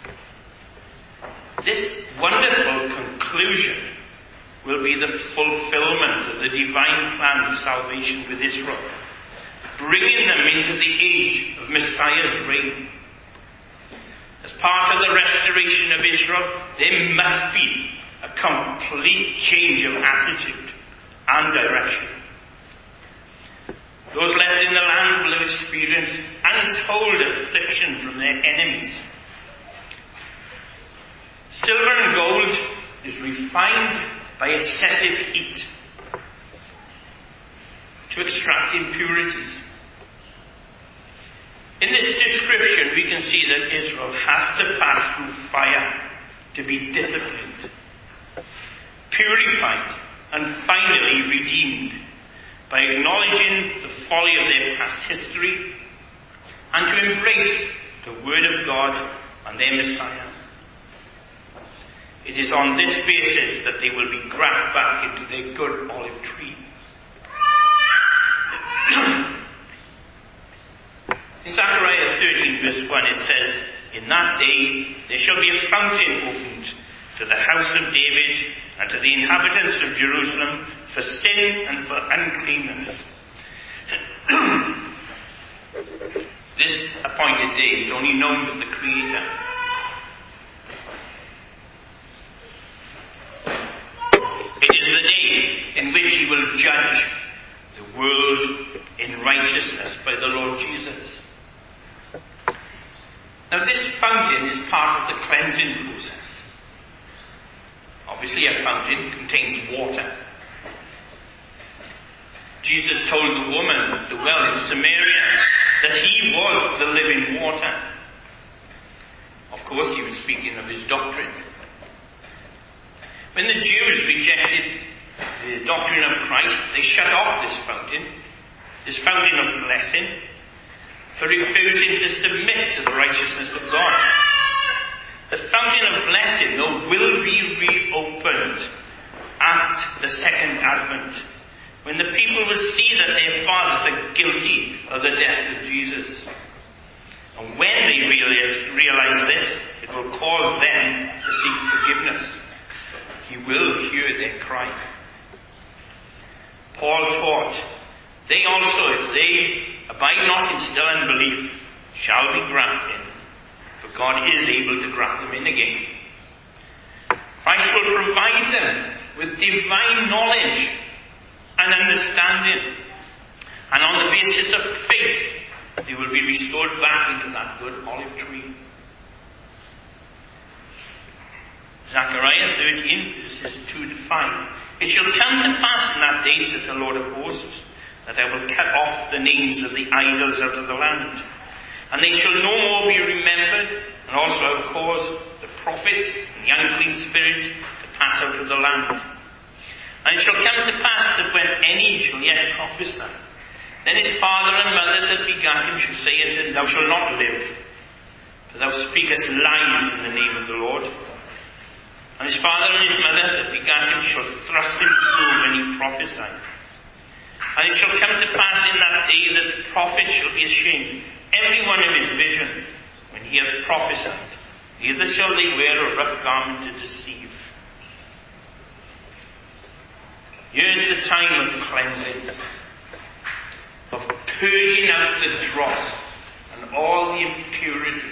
This wonderful conclusion will be the fulfillment of the divine plan of salvation with Israel, bringing them into the age of Messiah's reign. As part of the restoration of Israel, there must be a complete change of attitude and direction. Those left in the land will have experienced untold affliction from their enemies. Silver and gold is refined by excessive heat to extract impurities. In this description, we can see that Israel has to pass through fire to be disciplined, purified, and finally redeemed by acknowledging the folly of their past history and to embrace the Word of God and their Messiah. It is on this basis that they will be grafted back into their good olive tree. In Zechariah thirteen verse one it says, "In that day there shall be a fountain opened to the house of David and to the inhabitants of Jerusalem for sin and for uncleanness." This appointed day is only known to the Creator. It is the day in which He will judge the world in righteousness by the Lord Jesus. Now this fountain is part of the cleansing process. Obviously a fountain contains water. Jesus told the woman at the well in Samaria that He was the living water. Of course He was speaking of His doctrine. When the Jews rejected the doctrine of Christ, they shut off this fountain, this fountain of blessing, for refusing to submit to the righteousness of God. The fountain of blessing, though, will be reopened at the second advent, when the people will see that their fathers are guilty of the death of Jesus. And when they realize, realize this, it will cause them to seek forgiveness. He will hear their cry. Paul taught, "They also, if they abide not in still unbelief, shall be grafted in, for God is able to graft them in again." Christ will provide them with divine knowledge and understanding, and on the basis of faith, they will be restored back into that good olive tree. Zechariah thirteen, verses two to five. "It shall come to pass in that day, saith the Lord of hosts, that I will cut off the names of the idols out of the land, and they shall no more be remembered, and also I will cause the prophets and the unclean spirit to pass out of the land. And it shall come to pass that when any shall yet prophesy, then his father and mother that begat him shall say unto him, Thou shalt not live, for thou speakest lies in the name of the Lord. And his father and his mother that begat him shall thrust him through when he prophesied. And it shall come to pass in that day that the prophet shall be ashamed, every one of his vision, when he hath prophesied. Neither shall they wear a rough garment to deceive. Here is the time of cleansing, of purging out the dross and all the impurities.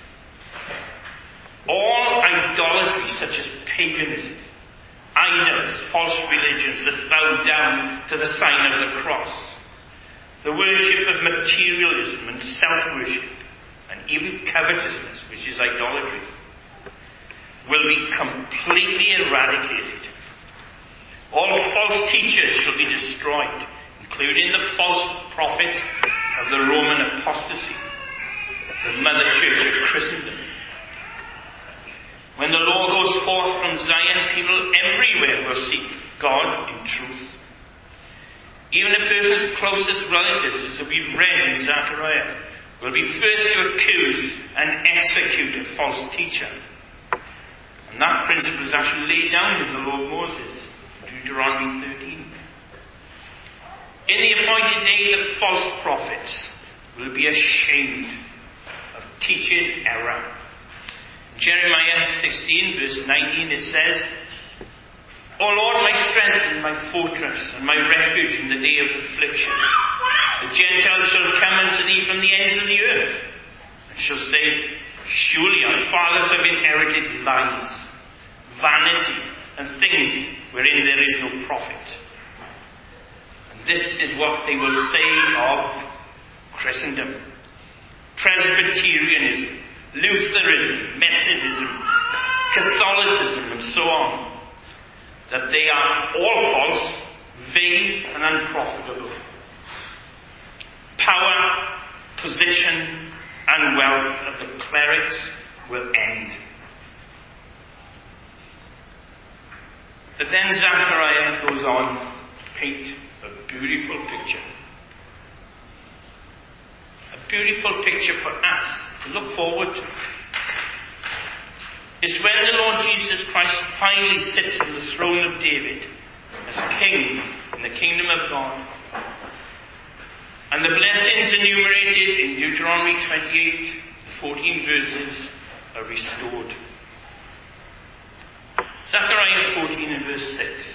All idolatry such as paganism, idols, false religions that bow down to the sign of the cross, the worship of materialism and self-worship, and even covetousness, which is idolatry, will be completely eradicated. All false teachers shall be destroyed, including the false prophet of the Roman apostasy, the mother church of Christendom. When the law goes forth from Zion, people everywhere will seek God in truth. Even a person's closest relatives, as we've read in Zechariah, will be first to accuse and execute a false teacher. And that principle is actually laid down in the law of Moses, Deuteronomy thirteen. In the appointed day, the false prophets will be ashamed of teaching error. Jeremiah sixteen verse nineteen, it says, O Lord, my strength and my fortress and my refuge in the day of affliction. The Gentiles shall come unto thee from the ends of the earth, and shall say, Surely our fathers have inherited lies, vanity, and things wherein there is no profit. And this is what they will say of Christendom, Presbyterianism, Lutheranism, Methodism, Catholicism, and so on. that they are all false, vain, and unprofitable. Power, position, and wealth of the clerics will end. But then Zechariah goes on to paint a beautiful picture. A beautiful picture for us to look forward to. It's when the Lord Jesus Christ finally sits on the throne of David as King in the kingdom of God. And the blessings enumerated in Deuteronomy twenty-eight, the fourteen verses, are restored. Zechariah fourteen and verse six.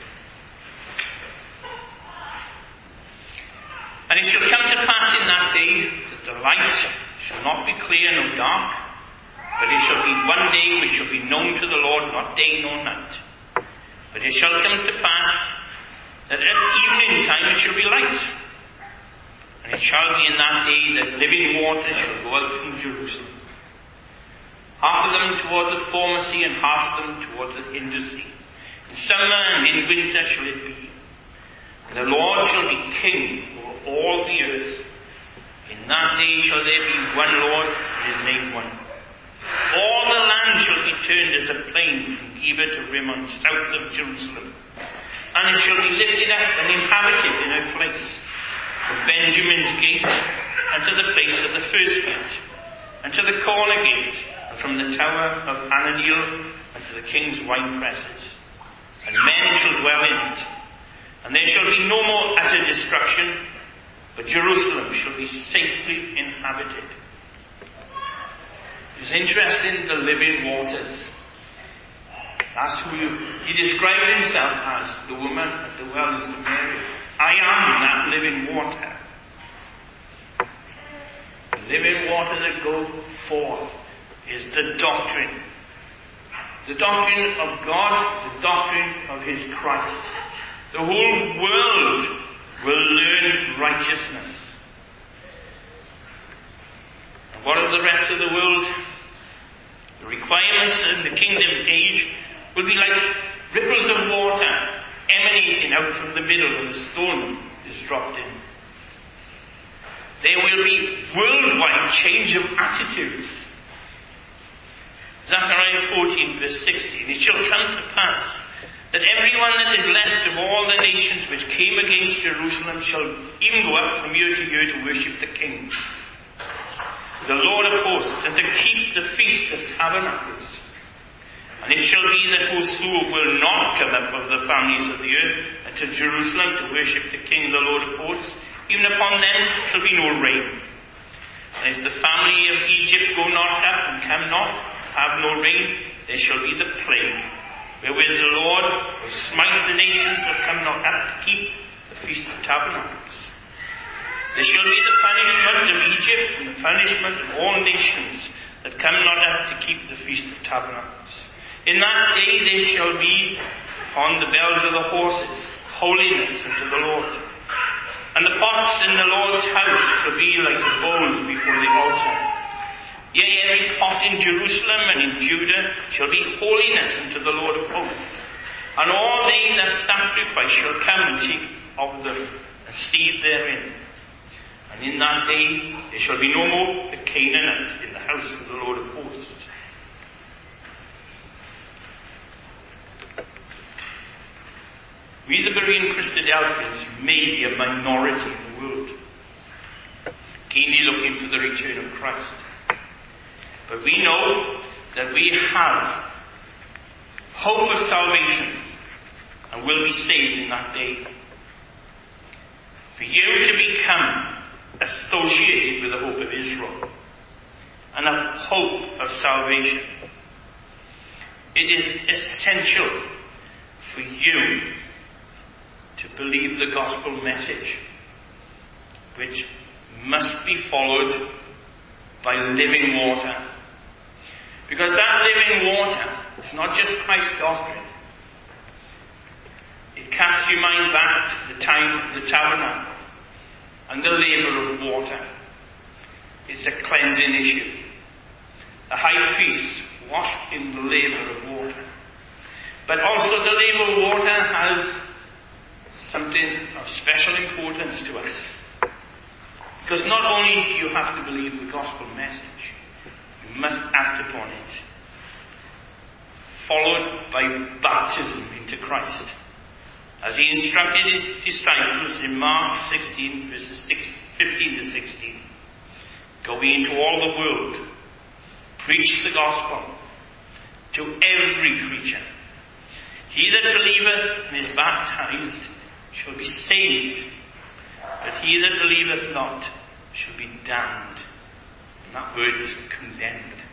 And it shall come to pass in that day that the light shall not be clear nor dark, but it shall be one day which shall be known to the Lord, not day nor night. But it shall come to pass that at evening time it shall be light. And it shall be in that day that living water shall go out from Jerusalem, half of them toward the former sea, and half of them toward the hinder sea. In summer and in winter shall it be. And the Lord shall be king over all the earth. In that day shall there be one Lord, and his name one. All the land shall be turned as a plain from Geba to Rimmon, south of Jerusalem. And it shall be lifted up and inhabited in her place, from Benjamin's gate, and to the place of the first gate, and to the corner gate, and from the tower of Hananiel, and to the king's wine presses. And men shall dwell in it. And there shall be no more utter destruction, but Jerusalem shall be safely inhabited. It's interesting, the living waters. That's who you, he described himself as, the woman at the well in Samaria. I am that living water. The living water that go forth is the doctrine. The doctrine of God, the doctrine of his Christ. The whole world will learn righteousness. And what of the rest of the world? The requirements in the kingdom age will be like ripples of water emanating out from the middle when a stone is dropped in. There will be worldwide change of attitudes. Zechariah fourteen verse sixteen, it shall come to pass that everyone that is left of all the nations which came against Jerusalem shall even go up from year to year to worship the King, the Lord of hosts, and to keep the feast of tabernacles. And it shall be that whoso will not come up of the families of the earth and to Jerusalem to worship the King, the Lord of hosts, even upon them shall be no rain. And if the family of Egypt go not up and come not, have no rain, there shall be the plague, wherewith the Lord will smite the nations that come not up to keep the Feast of Tabernacles. There shall be the punishment of Egypt and the punishment of all nations that come not up to keep the Feast of Tabernacles. In that day there shall be upon the bells of the horses holiness unto the Lord. And the pots in the Lord's house shall be like the bowls before the altar. Yea, every pot in Jerusalem and in Judah shall be holiness unto the Lord of hosts. And all they that sacrifice shall come and take of them, and seethe therein. And in that day there shall be no more a Canaanite in the house of the Lord of hosts. We, the Berean Christadelphians, may be a minority in the world, keenly looking for the return of Christ. But we know that we have hope of salvation and will be saved in that day. For you to become associated with the hope of Israel and a hope of salvation, it is essential for you to believe the gospel message, which must be followed by living water. Because that living water is not just Christ's doctrine. It casts your mind back to the time of the tabernacle and the laver of water. It's a cleansing issue. The high priest washed in the laver of water. But also the living water has something of special importance to us. Because not only do you have to believe the gospel message, you must act upon it. Followed by baptism into Christ. As he instructed his disciples in Mark sixteen, verses fifteen to sixteen. Go into all the world, preach the gospel to every creature. He that believeth and is baptized shall be saved, but he that believeth not shall be damned. And that word is condemned.